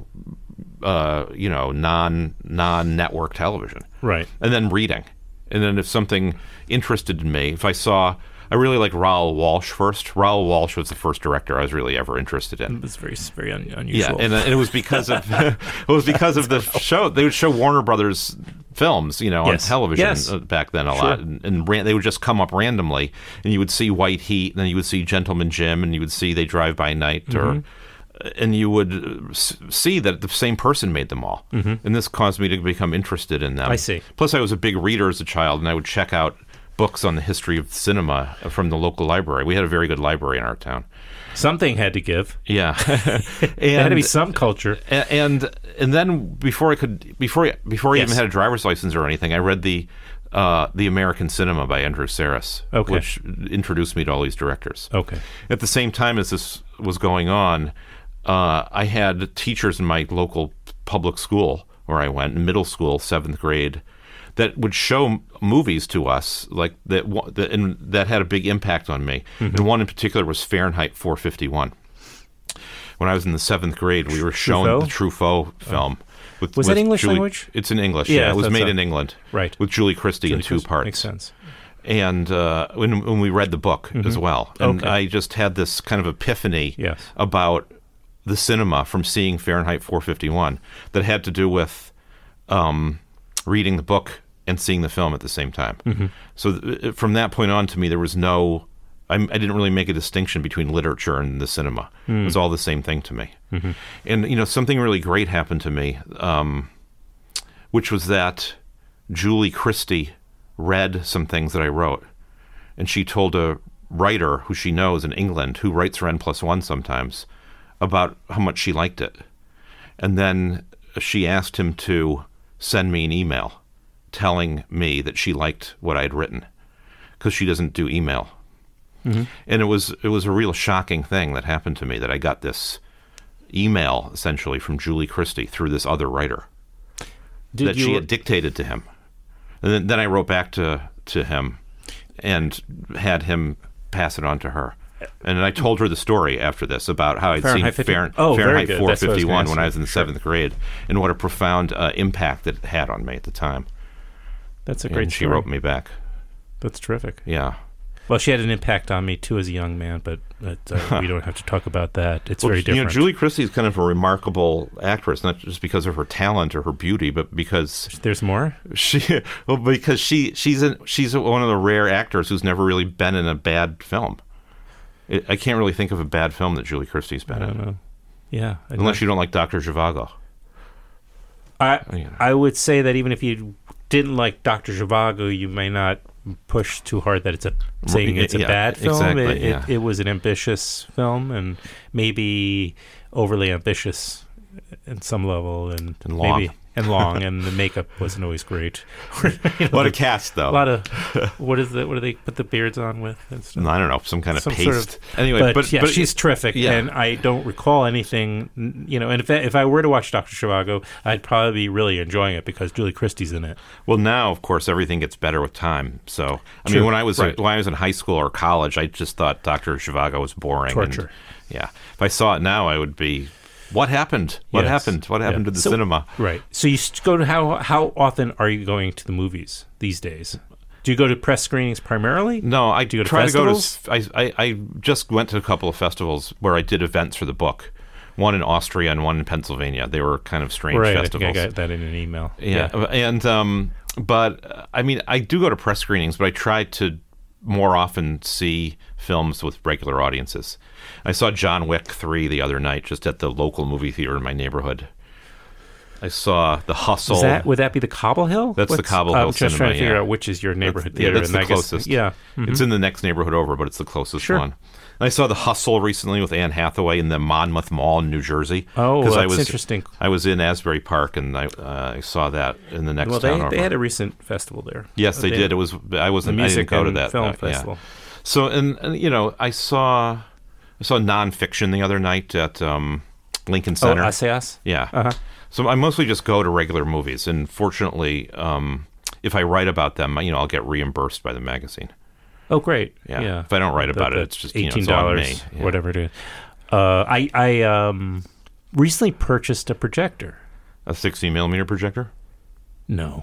non-network television. Right. And then reading. And then if something interested me, if I saw, I really like Raoul Walsh first. Raoul Walsh was the first director I was really ever interested in. It was very unusual. Yeah, and it was because of the show. They would show Warner Brothers films, on television back then a lot, and they would just come up randomly, and you would see White Heat, and then you would see Gentleman Jim, and you would see They Drive by Night, and you would see that the same person made them all, and this caused me to become interested in them. I see. Plus, I was a big reader as a child, and I would check out books on the history of cinema from the local library. We had a very good library in our town. Something had to give. Yeah, there had to be some culture. And then before I even had a driver's license or anything, I read the American Cinema by Andrew Sarris, which introduced me to all these directors. Okay. At the same time as this was going on, I had teachers in my local public school where I went, in middle school, 7th grade, that would show movies to us like that, and that had a big impact on me. And one in particular was Fahrenheit 451. When I was in the 7th grade, we were showing the Truffaut film. Was it English language? It's in English. Yeah, it was made in England. Right. With Julie Christie in 2 parts. Makes sense. And when we read the book as well, and I just had this kind of epiphany about the cinema from seeing Fahrenheit 451 that had to do with reading the book and seeing the film at the same time. So from that point on, to me, there was no... I didn't really make a distinction between literature and the cinema. It was all the same thing to me. And, something really great happened to me, which was that Julie Christie read some things that I wrote. And she told a writer who she knows in England, who writes for N+1 sometimes, about how much she liked it. And then she asked him to send me an email telling me that she liked what I had written, because she doesn't do email. And it was a real shocking thing that happened to me, that I got this email essentially from Julie Christie through this other writer that she had dictated to him. And then I wrote back to him and had him pass it on to her. And I told her the story after this about how I'd seen Fahrenheit 451 when I was in the 7th grade, and what a profound impact it had on me at the time. That's a great story. She wrote me back. That's terrific. Yeah. Well, she had an impact on me, too, as a young man, but we don't have to talk about that. It's very different. Julie Christie is kind of a remarkable actress, not just because of her talent or her beauty, but because... There's more? She's one of the rare actors who's never really been in a bad film. I can't really think of a bad film that Julie Christie's been in. I don't know. Yeah. Unless you don't like Dr. Zhivago. I would say that even if you didn't like Dr. Zhivago, you may not push too hard that it's a bad film. Exactly, it was an ambitious film, and maybe overly ambitious at some level, and long. And long, and the makeup wasn't always great. What a cast, though. A lot of what do they put the beards on with? And stuff? I don't know, some kind of paste. Sort of, anyway, but she's terrific, and I don't recall anything. And if I were to watch Dr. Zhivago, I'd probably be really enjoying it because Julie Christie's in it. Well, now of course everything gets better with time. So I mean, when I was in high school or college, I just thought Dr. Zhivago was boring. Torture. And, if I saw it now, I would be. What happened? What happened to the cinema? Right. So you go to how often are you going to the movies these days? Do you go to press screenings primarily? No, I do. You try to go to. I just went to a couple of festivals where I did events for the book. One in Austria and one in Pennsylvania. They were kind of strange festivals. I think I got that in an email. Yeah. And but I mean, I do go to press screenings, but I try to more often see films with regular audiences. I saw John Wick 3 the other night just at the local movie theater in my neighborhood. I saw The Hustle. Would that be the Cobble Hill? That's the Cobble Hill Cinema. I'm just trying to figure out which is your neighborhood theater. That's the closest. It's in the next neighborhood over, but it's the closest one. And I saw The Hustle recently with Anne Hathaway in the Monmouth Mall in New Jersey. Oh, that's interesting. I was in Asbury Park, and I saw that in the next town over. They had a recent festival there. Yes, they did. It was. I didn't go to that film festival. So and I saw I saw nonfiction the other night at Lincoln Center. Oh, ASEAS? Yeah. Uh-huh. So I mostly just go to regular movies, and fortunately, if I write about them, I'll get reimbursed by the magazine. Oh, great. Yeah. If I don't write about it, it's just $18, it's on me. Yeah. Whatever it is. I recently purchased a projector. A 60-millimeter projector? No.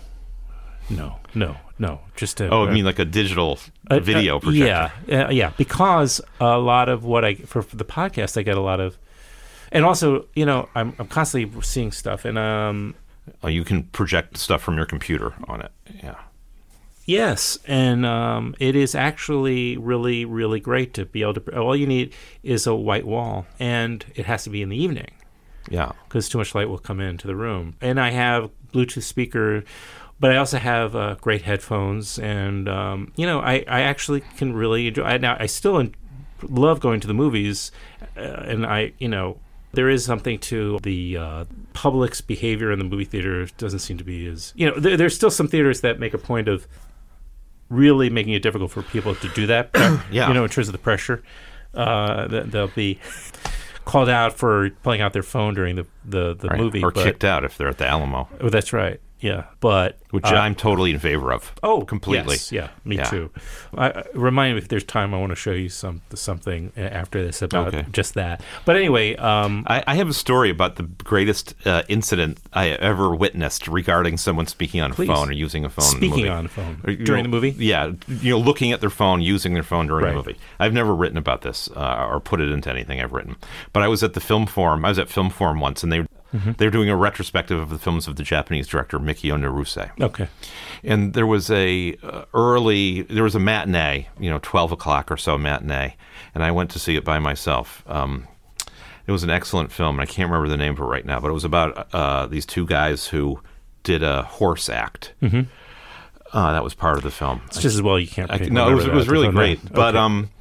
Just a. I mean like a digital video projector. Yeah. Because a lot of what for the podcast, I get a lot of, and also, I'm constantly seeing stuff, and you can project stuff from your computer on it. Yeah. Yes, and it is actually really, really great to be able to. All you need is a white wall, and it has to be in the evening. Yeah, because too much light will come into the room. And I have Bluetooth speaker, but I also have great headphones, and I actually can really enjoy. Now I still love going to the movies, and there is something to the public's behavior in the movie theater. Doesn't seem to be as there's still some theaters that make a point of really making it difficult for people to do that. Yeah. In terms of the pressure, they'll be called out for pulling out their phone during the right. movie, or kicked out if they're at the Alamo. Oh, that's right. Yeah, but which I'm totally in favor of. Oh, completely. Yes, yeah, me too. Remind me if there's time. I want to show you something after this about just that. But anyway, I have a story about the greatest incident I ever witnessed regarding someone speaking on a phone or using a phone. Speaking on a phone during the movie. Yeah, looking at their phone, using their phone during the movie. I've never written about this or put it into anything I've written. But I was at the Film Forum. I was at Film Forum once, and they're doing a retrospective of the films of the Japanese director Mikio Naruse. Okay. And there was a matinee, 12 o'clock or so matinee, and I went to see it by myself. It was an excellent film, and I can't remember the name of it right now, but it was about these two guys who did a horse act. Mm-hmm. That was part of the film. It's just as well you can't. It was really great. Okay. But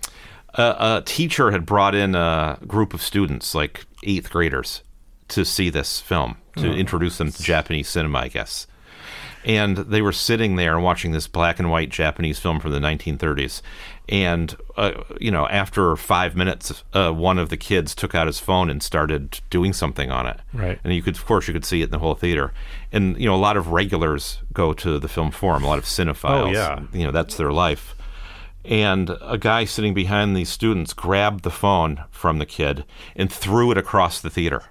a teacher had brought in a group of students, like 8th graders, to see this film, to introduce them to Japanese cinema, I guess. And they were sitting there and watching this black and white Japanese film from the 1930s. And, after 5 minutes, one of the kids took out his phone and started doing something on it. Right. And you could see it in the whole theater. And, a lot of regulars go to the Film Forum, a lot of cinephiles. Oh, yeah. That's their life. And a guy sitting behind these students grabbed the phone from the kid and threw it across the theater.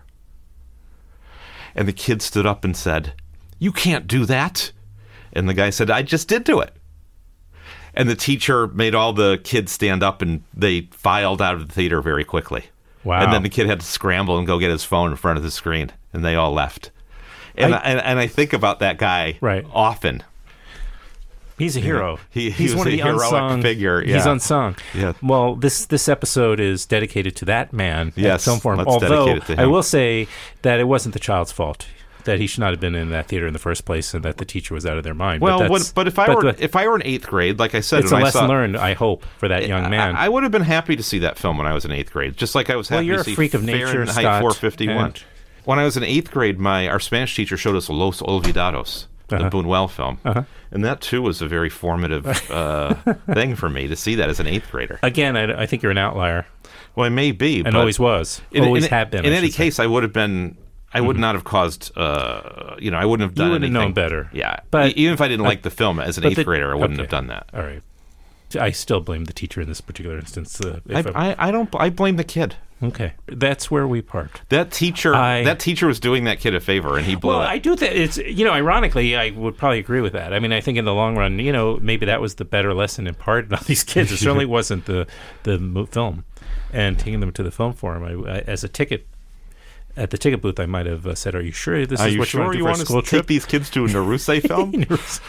And the kid stood up and said, "You can't do that." And the guy said, "I just did do it." And the teacher made all the kids stand up, and they filed out of the theater very quickly. Wow. And then the kid had to scramble and go get his phone in front of the screen, and they all left. And I think about that guy often. He's a hero. He's one of the heroic unsung figure. Yeah. He's unsung. Yeah. Well, this episode is dedicated to that man. Yes. Film Forum. Let's Although dedicate it to him. I will say that it wasn't the child's fault. That he should not have been in that theater in the first place, and that the teacher was out of their mind. Well, but if I were in 8th grade, like I said, it's a lesson learned. I hope for that young man. I would have been happy to see that film when I was in 8th grade, just like I was happy to see Freak of Nature, Fahrenheit Scott, 451. When I was in 8th grade, our Spanish teacher showed us Los Olvidados, the Buñuel film, and that too was a very formative thing for me to see that as an 8th grader. Again, I think you're an outlier. Well, I may be, and always was, always have been. In any case, I would have been. I would not have caused, I wouldn't have done anything. You would have known better. Yeah. But even if I didn't like the film as an 8th grader, I wouldn't have done that. All right. I still blame the teacher in this particular instance. I blame the kid. Okay. That's where we part. That teacher was doing that kid a favor, and he blew it. Well, I do think it's, ironically, I would probably agree with that. I mean, I think in the long run, maybe that was the better lesson imparted on these kids. It certainly wasn't the film. And taking them to the Film Forum, as a ticket, at the ticket booth, I might have said, "Are you sure this is what you want to do for a school trip?" Take these kids to a Naruse film?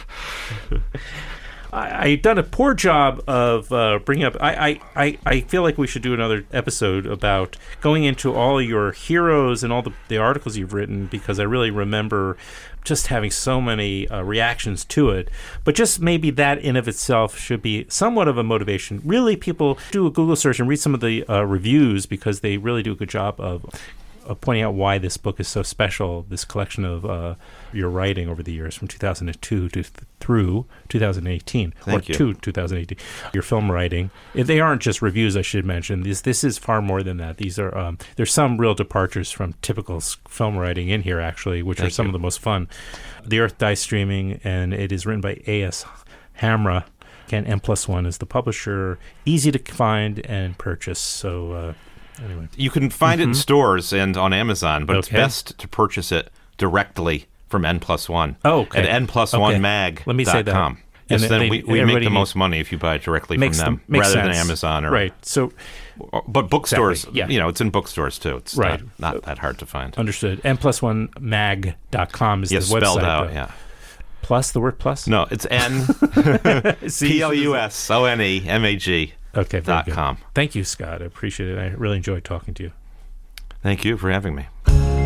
I've done a poor job of bringing up. I feel like we should do another episode about going into all your heroes and all the articles you've written, because I really remember just having so many reactions to it. But just maybe that in of itself should be somewhat of a motivation. Really, people do a Google search and read some of the reviews, because they really do a good job of pointing out why this book is so special, this collection of your writing over the years from 2002 through 2018. Thank you. To 2018. Your film writing. If they aren't just reviews, I should mention. This is far more than that. These are there's some real departures from typical film writing in here, actually, which are some of the most fun. The Earth Dies Streaming, and it is written by A.S. Hamra. And N+1 is the publisher. Easy to find and purchase. So anyway, you can find it in stores and on Amazon, but it's best to purchase it directly from N+1. Oh, okay. At N+1mag.com. Let me say that. Yes, then we make the most money if you buy it directly from them rather than Amazon. Right. So, but bookstores, exactly. It's in bookstores too. It's not that hard to find. Understood. N+1mag.com is the website. Spelled out, yeah. Plus, the word plus? No, it's N PLUSONEMAG. Okay, very good. .com. Thank you, Scott. I appreciate it. I really enjoyed talking to you. Thank you for having me.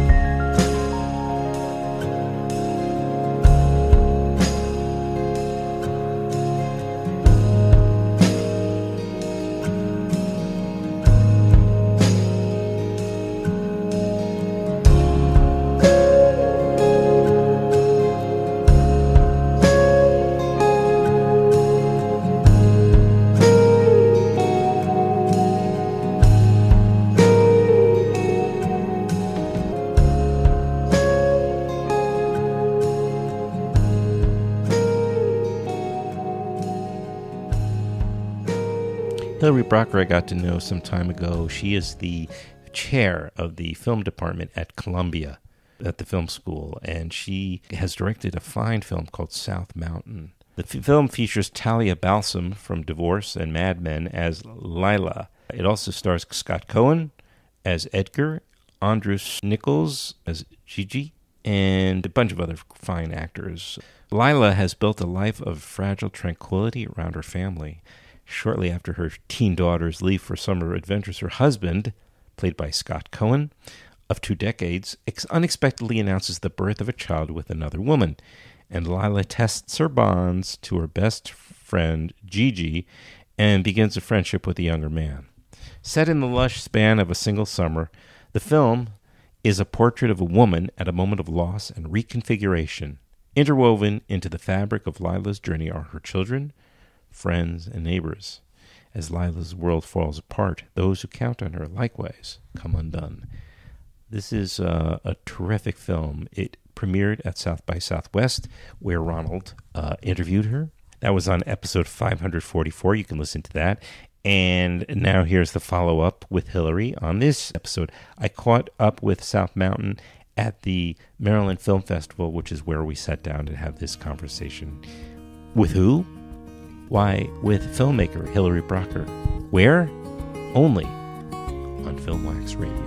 Hilary Brocker I got to know some time ago. She is the chair of the film department at Columbia at the film school, and she has directed a fine film called South Mountain. The film features Talia Balsam from Divorce and Mad Men as Lila. It also stars Scott Cohen as Edgar, Andrews Nichols as Gigi, and a bunch of other fine actors. Lila has built a life of fragile tranquility around her family. Shortly after her teen daughters leave for summer adventures, her husband, played by Scott Cohen, of 2 decades, unexpectedly announces the birth of a child with another woman, and Lila tests her bonds to her best friend, Gigi, and begins a friendship with the younger man. Set in the lush span of a single summer, the film is a portrait of a woman at a moment of loss and reconfiguration. Interwoven into the fabric of Lila's journey are her children, friends, and neighbors. As Lila's world falls apart, those who count on her likewise come undone. This is a terrific film. It premiered at South by Southwest, where Ronald interviewed her. That was on episode 544. You can listen to that. And now here's the follow-up with Hilary on this episode. I caught up with South Mountain at the Maryland Film Festival, which is where we sat down to have this conversation. With who? Why, with filmmaker Hilary Brocker. Where? Only on Filmwax Radio.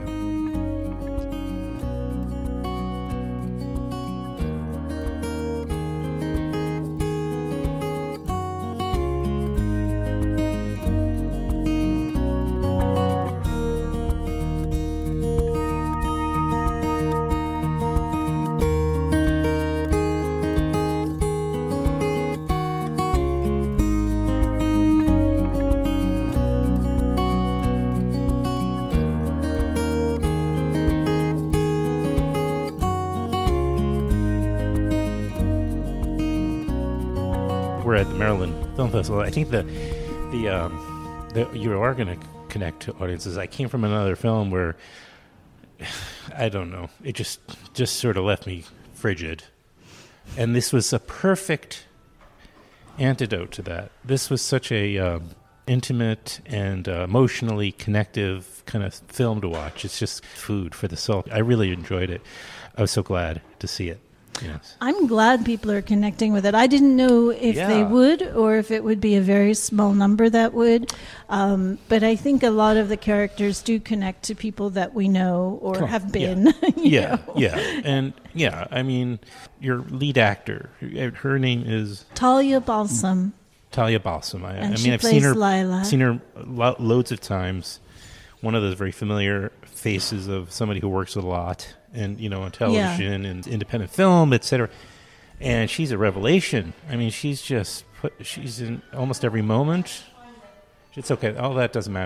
We're at the Maryland Film Festival. I think you are going to connect to audiences. I came from another film where I don't know. It just sort of left me frigid, and this was a perfect antidote to that. This was such a intimate and emotionally connective kind of film to watch. It's just food for the soul. I really enjoyed it. I was so glad to see it. Yes. I'm glad people are connecting with it. I didn't know if they would or if it would be a very small number that would. But I think a lot of the characters do connect to people that we know or have been. Yeah. And I mean, your lead actor, her name is Talia Balsam. Talia Balsam. I've seen her Lila. Seen her loads of times. One of those very familiar faces of somebody who works a lot. And on television and independent film, etc. And she's a revelation. I mean, she's in almost every moment. It's okay. All that doesn't matter.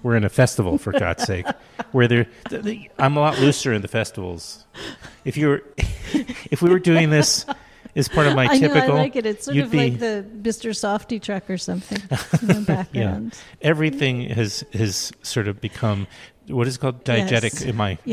We're in a festival, for God's sake. Where I'm a lot looser in the festivals. If we were doing this as part of my typical, I like it. It's sort of like the Mr. Softy truck or something in the background. Yeah. Everything has sort of become what is it called diegetic in my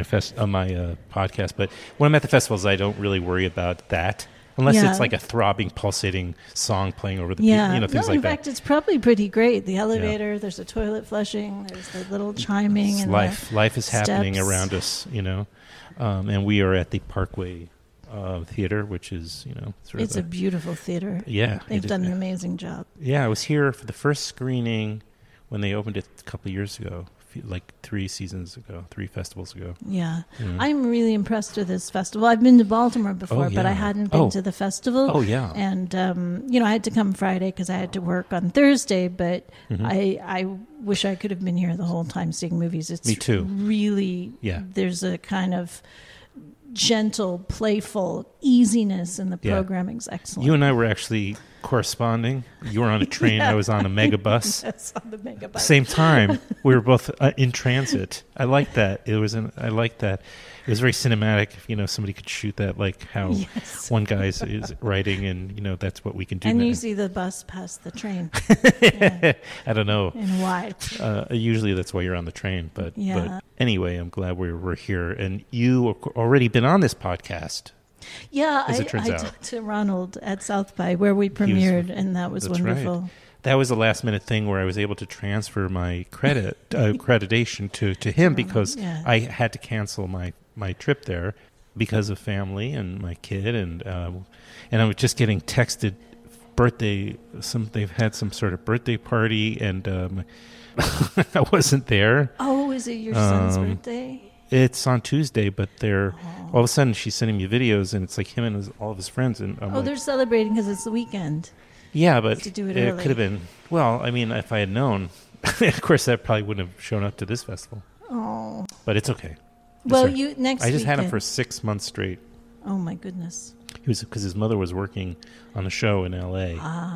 podcast. But when I'm at the festivals, I don't really worry about that. Unless it's like a throbbing, pulsating song playing over the things like in that. fact, it's probably pretty great. The elevator, there's a toilet flushing, there's the little chiming. It's and life is happening steps around us, and we are at the Parkway Theater, which is, it's a beautiful theater. Yeah. They've done an amazing job. Yeah, I was here for the first screening when they opened it a couple of years ago. Like 3 festivals ago. Yeah. I'm really impressed with this festival. I've been to Baltimore before, but I hadn't been to the festival. Oh, yeah. And, I had to come Friday because I had to work on Thursday, but I wish I could have been here the whole time seeing movies. It's Me too. Really, there's a kind of gentle, playful easiness in the programming's excellent. You and I were actually corresponding. You were on a train. I was on a megabus. Yes, on the megabus. Same time. We were both in transit. I liked that. I liked that. It was very cinematic. Somebody could shoot that, like how one guy is writing, and that's what we can do. And now. you see the bus pass the train. I don't know. And why? Usually that's why you're on the train. But anyway, I'm glad we're here, and you already been on this podcast. Yeah, I talked to Ronald at South by where we premiered, and that was wonderful. Right. That was a last minute thing where I was able to transfer my accreditation to him because I had to cancel my trip there because of family and my kid, and I was just getting texted birthday. They've had some sort of birthday party, and I wasn't there. Oh, is it your son's birthday? It's on Tuesday, but all of a sudden she's sending me videos, and it's like him and all of his friends. And they're celebrating because it's the weekend. Yeah, but to do it could have been. Well, I mean, if I had known, of course, that probably wouldn't have shown up to this festival. Oh, but it's okay. Well, next. I just had him for 6 months straight. Oh my goodness! Because his mother was working on a show in L.A.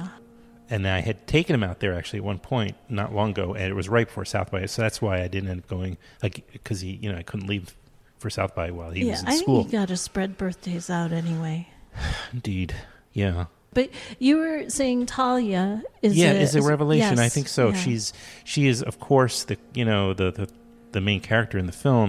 And I had taken him out there actually at one point not long ago, and it was right before South by. So that's why I didn't end up going, because I couldn't leave for South by while he was in school. I think you got to spread birthdays out anyway. Indeed, yeah. But you were saying Talia is a revelation. Yes, I think so. Yeah. She is, of course, the main character in the film,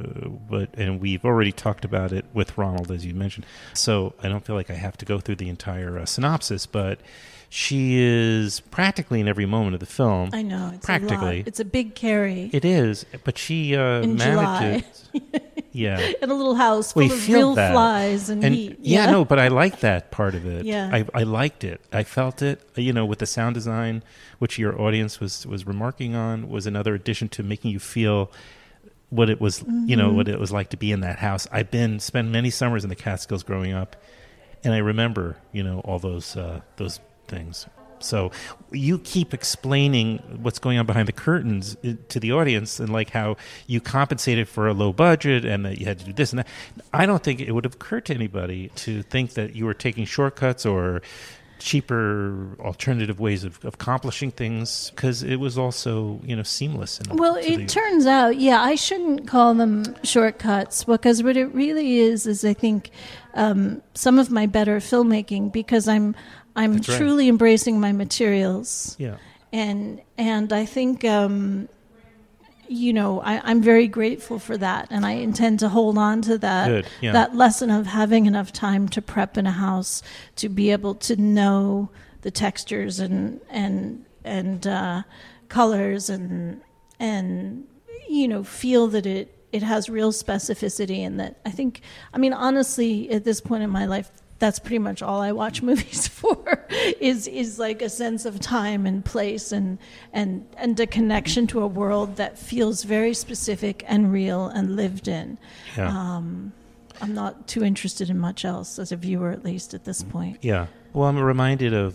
and we've already talked about it with Ronald, as you mentioned. So I don't feel like I have to go through the entire synopsis, but she is practically in every moment of the film. I know. It's practically. A lot. It's a big carry. It is, but she manages. Yeah. In a little house full of real flies and heat. Yeah, no, but I like that part of it. Yeah. I liked it. I felt it, with the sound design, which your audience was remarking on, was another addition to making you feel what it was, what it was like to be in that house. I've spent many summers in the Catskills growing up, and I remember, all those things. So you keep explaining what's going on behind the curtains to the audience, and like how you compensated for a low budget and that you had to do this and that. I don't think it would have occurred to anybody to think that you were taking shortcuts or cheaper alternative ways of accomplishing things, because it was also seamless. Well, it turns out, I shouldn't call them shortcuts, because what it really is I think some of my better filmmaking, because I'm truly embracing my materials. Yeah. And I think, I'm very grateful for that. And I intend to hold on to that, Good. Yeah. that lesson of having enough time to prep in a house, to be able to know the textures and colors and feel that it has real specificity, and that honestly, at this point in my life, that's pretty much all I watch movies for, is like a sense of time and place and a connection to a world that feels very specific and real and lived in. Yeah. I'm not too interested in much else, as a viewer, at least at this point. Yeah. Well, I'm reminded of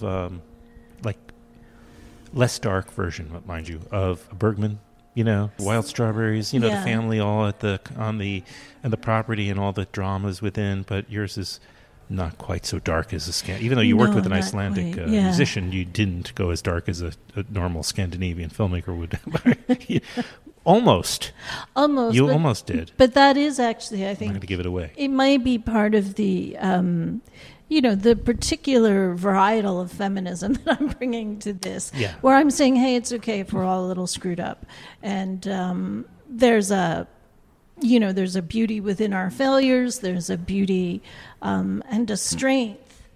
less dark version, mind you, of Bergman. Wild Strawberries. The family all on the property and all the dramas within. But yours is not quite so dark as even though you worked with an not Icelandic quite, yeah. musician, you didn't go as dark as a normal Scandinavian filmmaker would. Almost. You almost did. But that is actually, I think, I'm not going to give it away. It might be part of the, the particular varietal of feminism that I'm bringing to this, where I'm saying, hey, it's okay if we're all a little screwed up. And there's a beauty within our failures. There's a beauty and a strength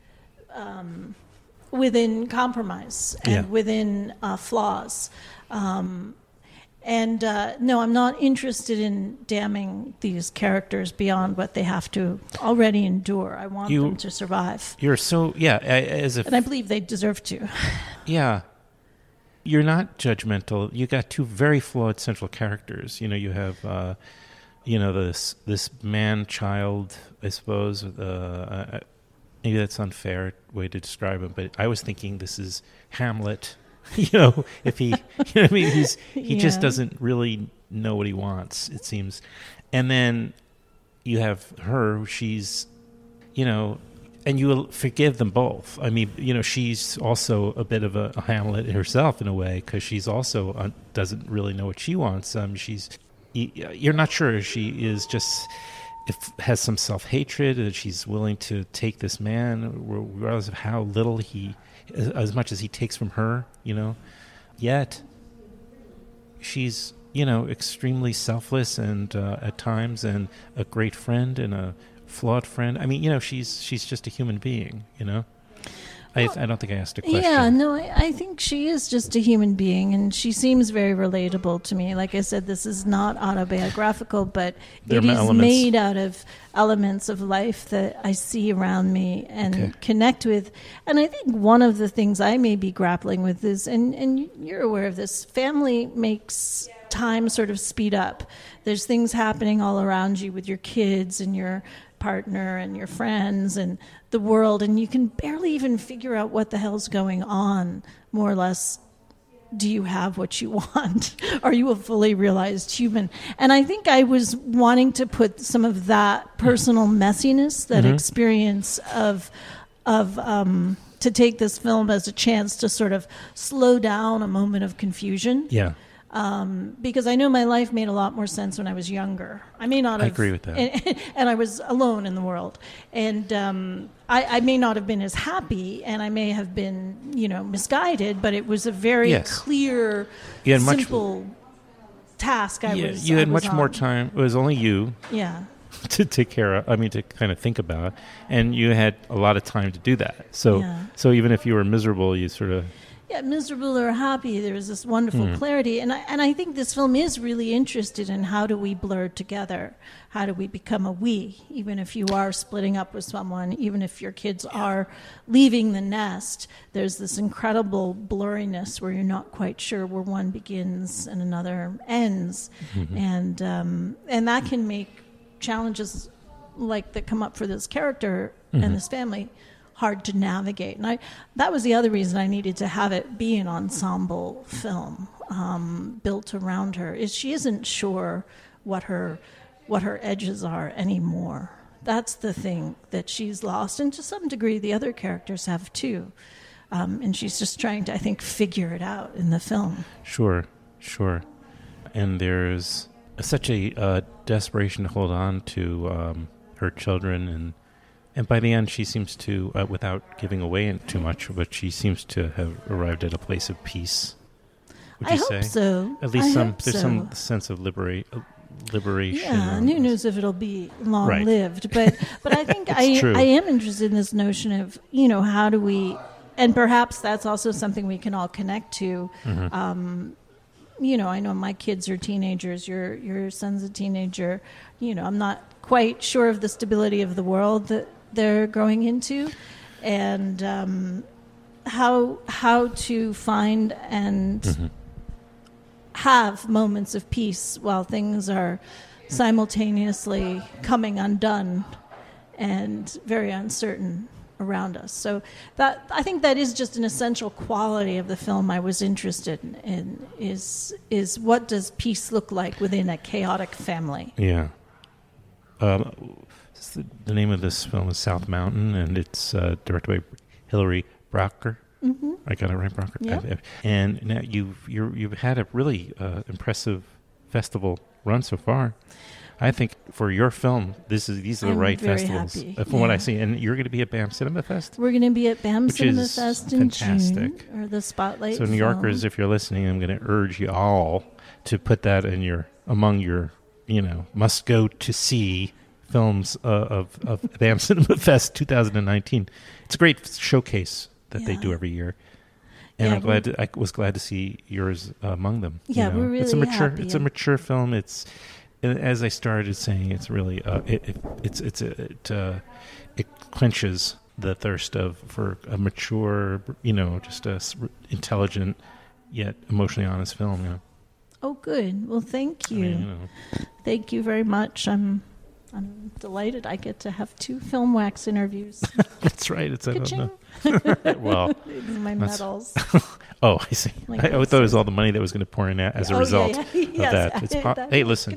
within compromise and within flaws. No, I'm not interested in damning these characters beyond what they have to already endure. I want them to survive. You're so, and I believe they deserve to. Yeah. You're not judgmental. You got two very flawed central characters. You have... this man-child, I suppose. Maybe that's an unfair way to describe him, but I was thinking this is Hamlet. If he, he just doesn't really know what he wants, it seems. And then you have her. She's, and you forgive them both. I mean, she's also a bit of a Hamlet herself in a way, because she's also doesn't really know what she wants. You're not sure if she is just has some self-hatred, that she's willing to take this man, regardless of how little as much as he takes from her, Yet she's, extremely selfless and at times, and a great friend and a flawed friend. I mean, she's just a human being, I don't think I asked a question. Yeah, no, I think she is just a human being, and she seems very relatable to me. Like I said, this is not autobiographical, but it is made out of elements of life that I see around me and connect with. And I think one of the things I may be grappling with is, and you're aware of this, family makes time sort of speed up. There's things happening all around you with your kids and your partner and your friends and the world, and you can barely even figure out what the hell's going on, more or less. Do you have what you want? Are you a fully realized human? And I think I was wanting to put some of that personal messiness, that experience to take this film as a chance to sort of slow down a moment of confusion. Yeah. Because I know my life made a lot more sense when I was younger. I may not have... I agree with that. And I was alone in the world. And I may not have been as happy, and I may have been, misguided, but it was a very clear, simple task You had much more time. It was only you. Yeah. To take care of, to kind of think about. And you had a lot of time to do that. So even if you were miserable, you sort of... Yeah, miserable or happy, there was this wonderful clarity. And I think this film is really interested in how do we blur together? How do we become a we? Even if you are splitting up with someone, even if your kids are leaving the nest, there's this incredible blurriness where you're not quite sure where one begins and another ends. And that can make challenges like that come up for this character and this family hard to navigate. And that was the other reason I needed to have it be an ensemble film built around her, is she isn't sure what her edges are anymore. That's the thing that she's lost, and to some degree the other characters have too. And she's just trying to, I think, figure it out in the film. Sure. And there's such a desperation to hold on to her children, and by the end, she seems to, without giving away too much, but she seems to have arrived at a place of peace. Would you say? I hope so. At least some sense of liberation. Yeah, and who knows if it'll be long-lived. But I think I am interested in this notion of, how do we, and perhaps that's also something we can all connect to. I know my kids are teenagers. Your son's a teenager. I'm not quite sure of the stability of the world that they're growing into, and how to find and have moments of peace while things are simultaneously coming undone and very uncertain around us. So that, I think that is just an essential quality of the film I was interested in is what does peace look like within a chaotic family? Yeah. The name of this film is South Mountain, and it's directed by Hilary Brocker. Mm-hmm. I got it right, Brocker. Yep. And now you've had a really impressive festival run so far. I think for your film, these are the right festivals. Happy. From what I see. And you're going to be at BAM Cinema Fest? We're going to be at BAM Cinema Fest in fantastic. June, or the Spotlight So New Yorkers, if you're listening, I'm going to urge you all to put that among your, must go to see films of BAM Cinema Fest 2019. It's a great showcase that they do every year. And I was glad to see yours among them. Yeah, we're really happy. It's a mature film. It's, as I started saying, it's really it quenches the thirst for a mature, just a intelligent yet emotionally honest film. Oh, good. Well, thank you. Thank you very much. I'm delighted I get to have 2 Film Wax interviews. That's right. It's well, my medals. Oh, I see. I thought it was all the money that was going to pour in as a result of that. Hey, listen.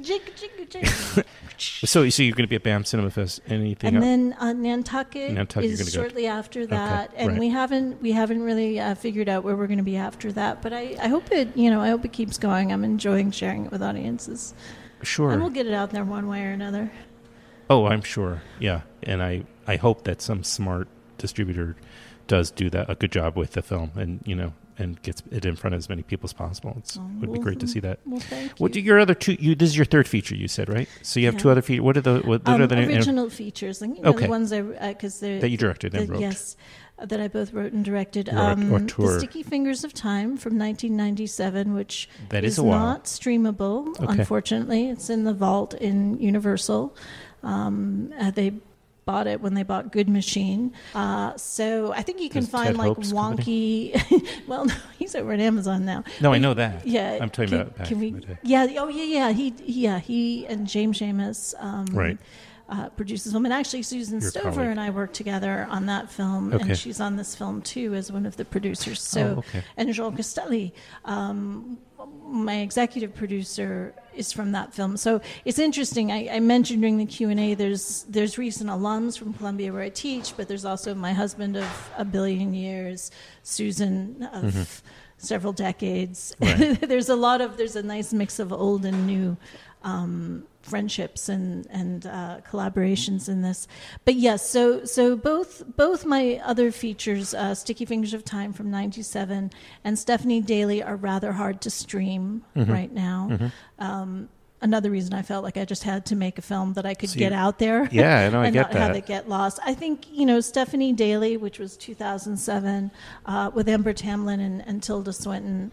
So you're going to be at BAM Cinema Fest. Anything? And then Nantucket is shortly after that, and we haven't really figured out where we're going to be after that. But I hope it keeps going. I'm enjoying sharing it with audiences. Sure. And we'll get it out there one way or another. Oh, I'm sure. Yeah, and I hope that some smart distributor does do a good job with the film, and gets it in front of as many people as possible. It would be great to see that. Well, thank you. What your other 2? This is your 3rd feature, you said, right? So you have 2 other features. What are the original features? The ones that you directed and wrote. Yes, that I both wrote and directed. The Sticky Fingers of Time from 1997, which is not streamable. Okay. Unfortunately, it's in the vault in Universal. They bought it when they bought Good Machine. So I think you can find Ted Hope's wonky. Well, no, he's over at Amazon now. No, I know that. Yeah, I'm talking about back in the day. Yeah. Oh, yeah. He and James Seamus produced this film, and actually Susan Stover and I worked together on that film, and she's on this film too as one of the producers. So, and Joel Castelli, my executive producer, is from that film. So it's interesting. I mentioned during the Q&A there's recent alums from Columbia where I teach, but there's also my husband of a billion years, Susan of several decades. Right. There's a nice mix of old and new friendships and collaborations in this. But yes, so both my other features, Sticky Fingers of Time from 97 and Stephanie Daly, are rather hard to stream right now. Another reason I felt like I just had to make a film that I could get out there. Yeah, no, I and get not that. have it get lost. I think, Stephanie Daly, which was 2007, with Amber Tamlin and Tilda Swinton.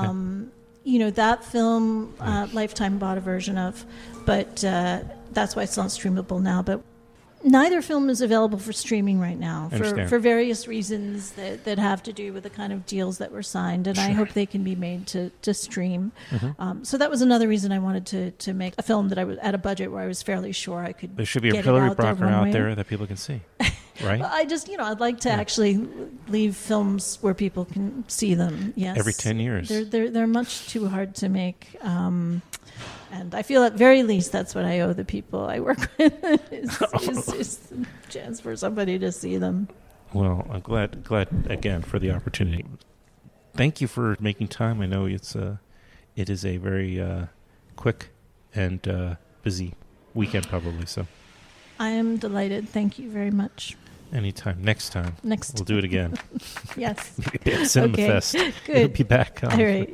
That film, Lifetime bought a version of, but that's why it's not streamable now. But neither film is available for streaming right now for various reasons that have to do with the kind of deals that were signed, and I hope they can be made to stream. So that was another reason I wanted to make a film that I was at a budget where I was fairly sure I could. There should be a get Hilary it out there Brocker out there that people can see. Right? I just, I'd like to actually leave films where people can see them. Yes, every 10 years. They're much too hard to make, and I feel at very least that's what I owe the people I work with is the chance for somebody to see them. Well, I'm glad again for the opportunity. Thank you for making time. I know it is a very quick and busy weekend probably. So I am delighted. Thank you very much. Anytime. Next time. We'll do it again. Yes. Cinema Fest. Good. We'll be back. All right.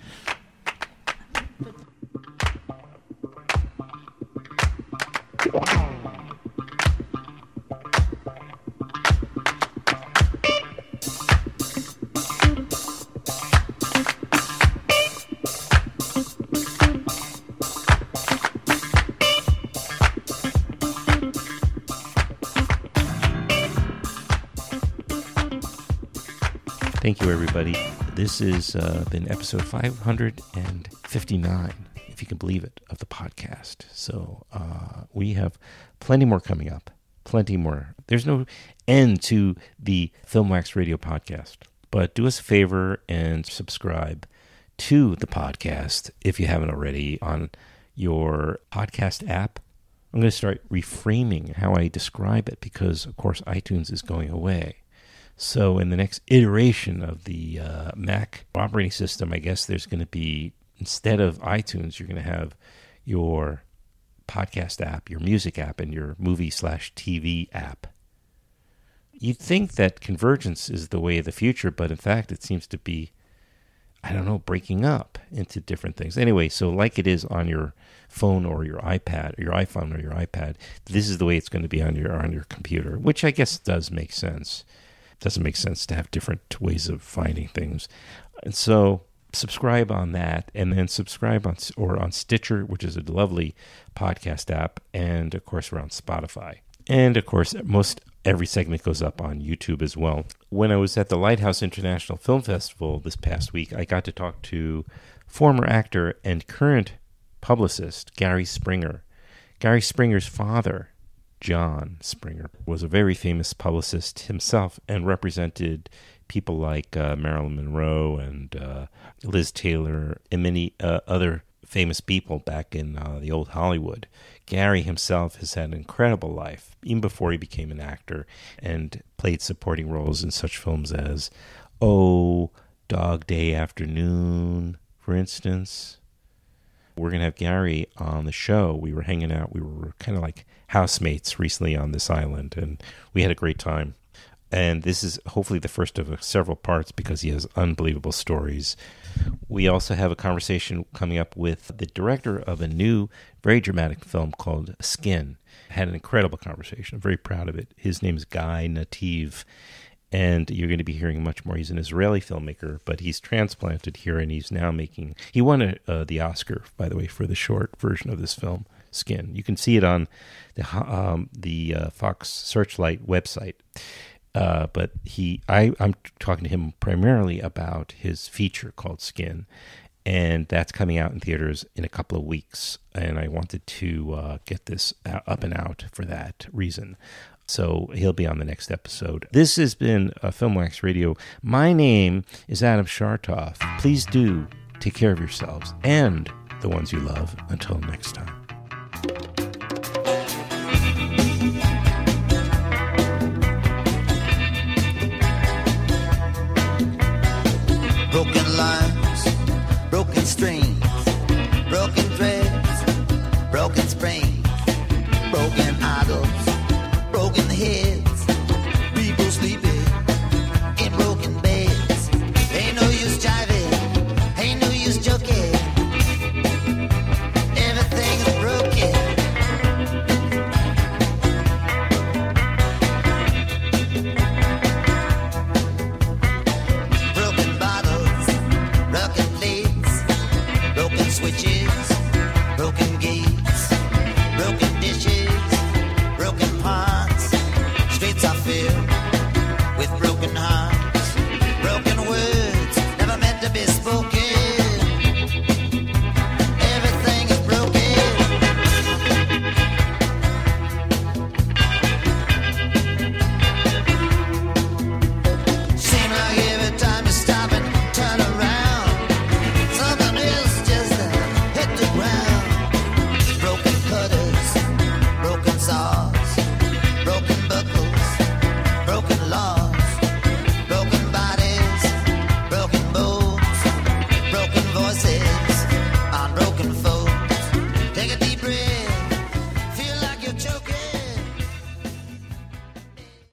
Thank you, everybody. This has been episode 559, if you can believe it, of the podcast. So we have plenty more coming up. Plenty more. There's no end to the Film Wax Radio podcast. But do us a favor and subscribe to the podcast if you haven't already on your podcast app I'm going to start reframing how I describe it because, of course, iTunes is going away. So in the next iteration of the Mac operating system, I guess there's going to be, instead of iTunes, you're going to have your podcast app, your music app, and your movie/TV app. You'd think that convergence is the way of the future, but in fact, it seems to be, I don't know, breaking up into different things. Anyway, so like it is on your phone or your iPad, or your iPhone or your iPad, this is the way it's going to be on your computer, which I guess does make sense. It doesn't make sense to have different ways of finding things. And so subscribe on that, and then subscribe on Stitcher, which is a lovely podcast app, and of course we're on Spotify. And of course, most every segment goes up on YouTube as well. When I was at the Lighthouse International Film Festival this past week, I got to talk to former actor and current publicist Gary Springer. Gary Springer's father, John Springer, was a very famous publicist himself and represented people like Marilyn Monroe and Liz Taylor and many other famous people back in the old Hollywood. Gary himself has had an incredible life, even before he became an actor, and played supporting roles in such films as Dog Day Afternoon, for instance. We're going to have Gary on the show. We were hanging out. We were kind of like housemates recently on this island, and we had a great time. And this is hopefully the first of several parts because he has unbelievable stories. We also have a conversation coming up with the director of a new, very dramatic film called Skin. Had an incredible conversation. I'm very proud of it. His name is Guy Nativ, and you're going to be hearing much more. He's an Israeli filmmaker, but he's transplanted here, and he's now making... He won the Oscar, by the way, for the short version of this film, Skin. You can see it on the Fox Searchlight website. But I'm talking to him primarily about his feature called Skin, and that's coming out in theaters in a couple of weeks. And I wanted to get this up and out for that reason. So he'll be on the next episode. This has been Filmwax Radio. My name is Adam Chartoff. Please do take care of yourselves and the ones you love. Until next time. Broken lines, broken strings, broken threads, broken springs, broken idols, broken heads.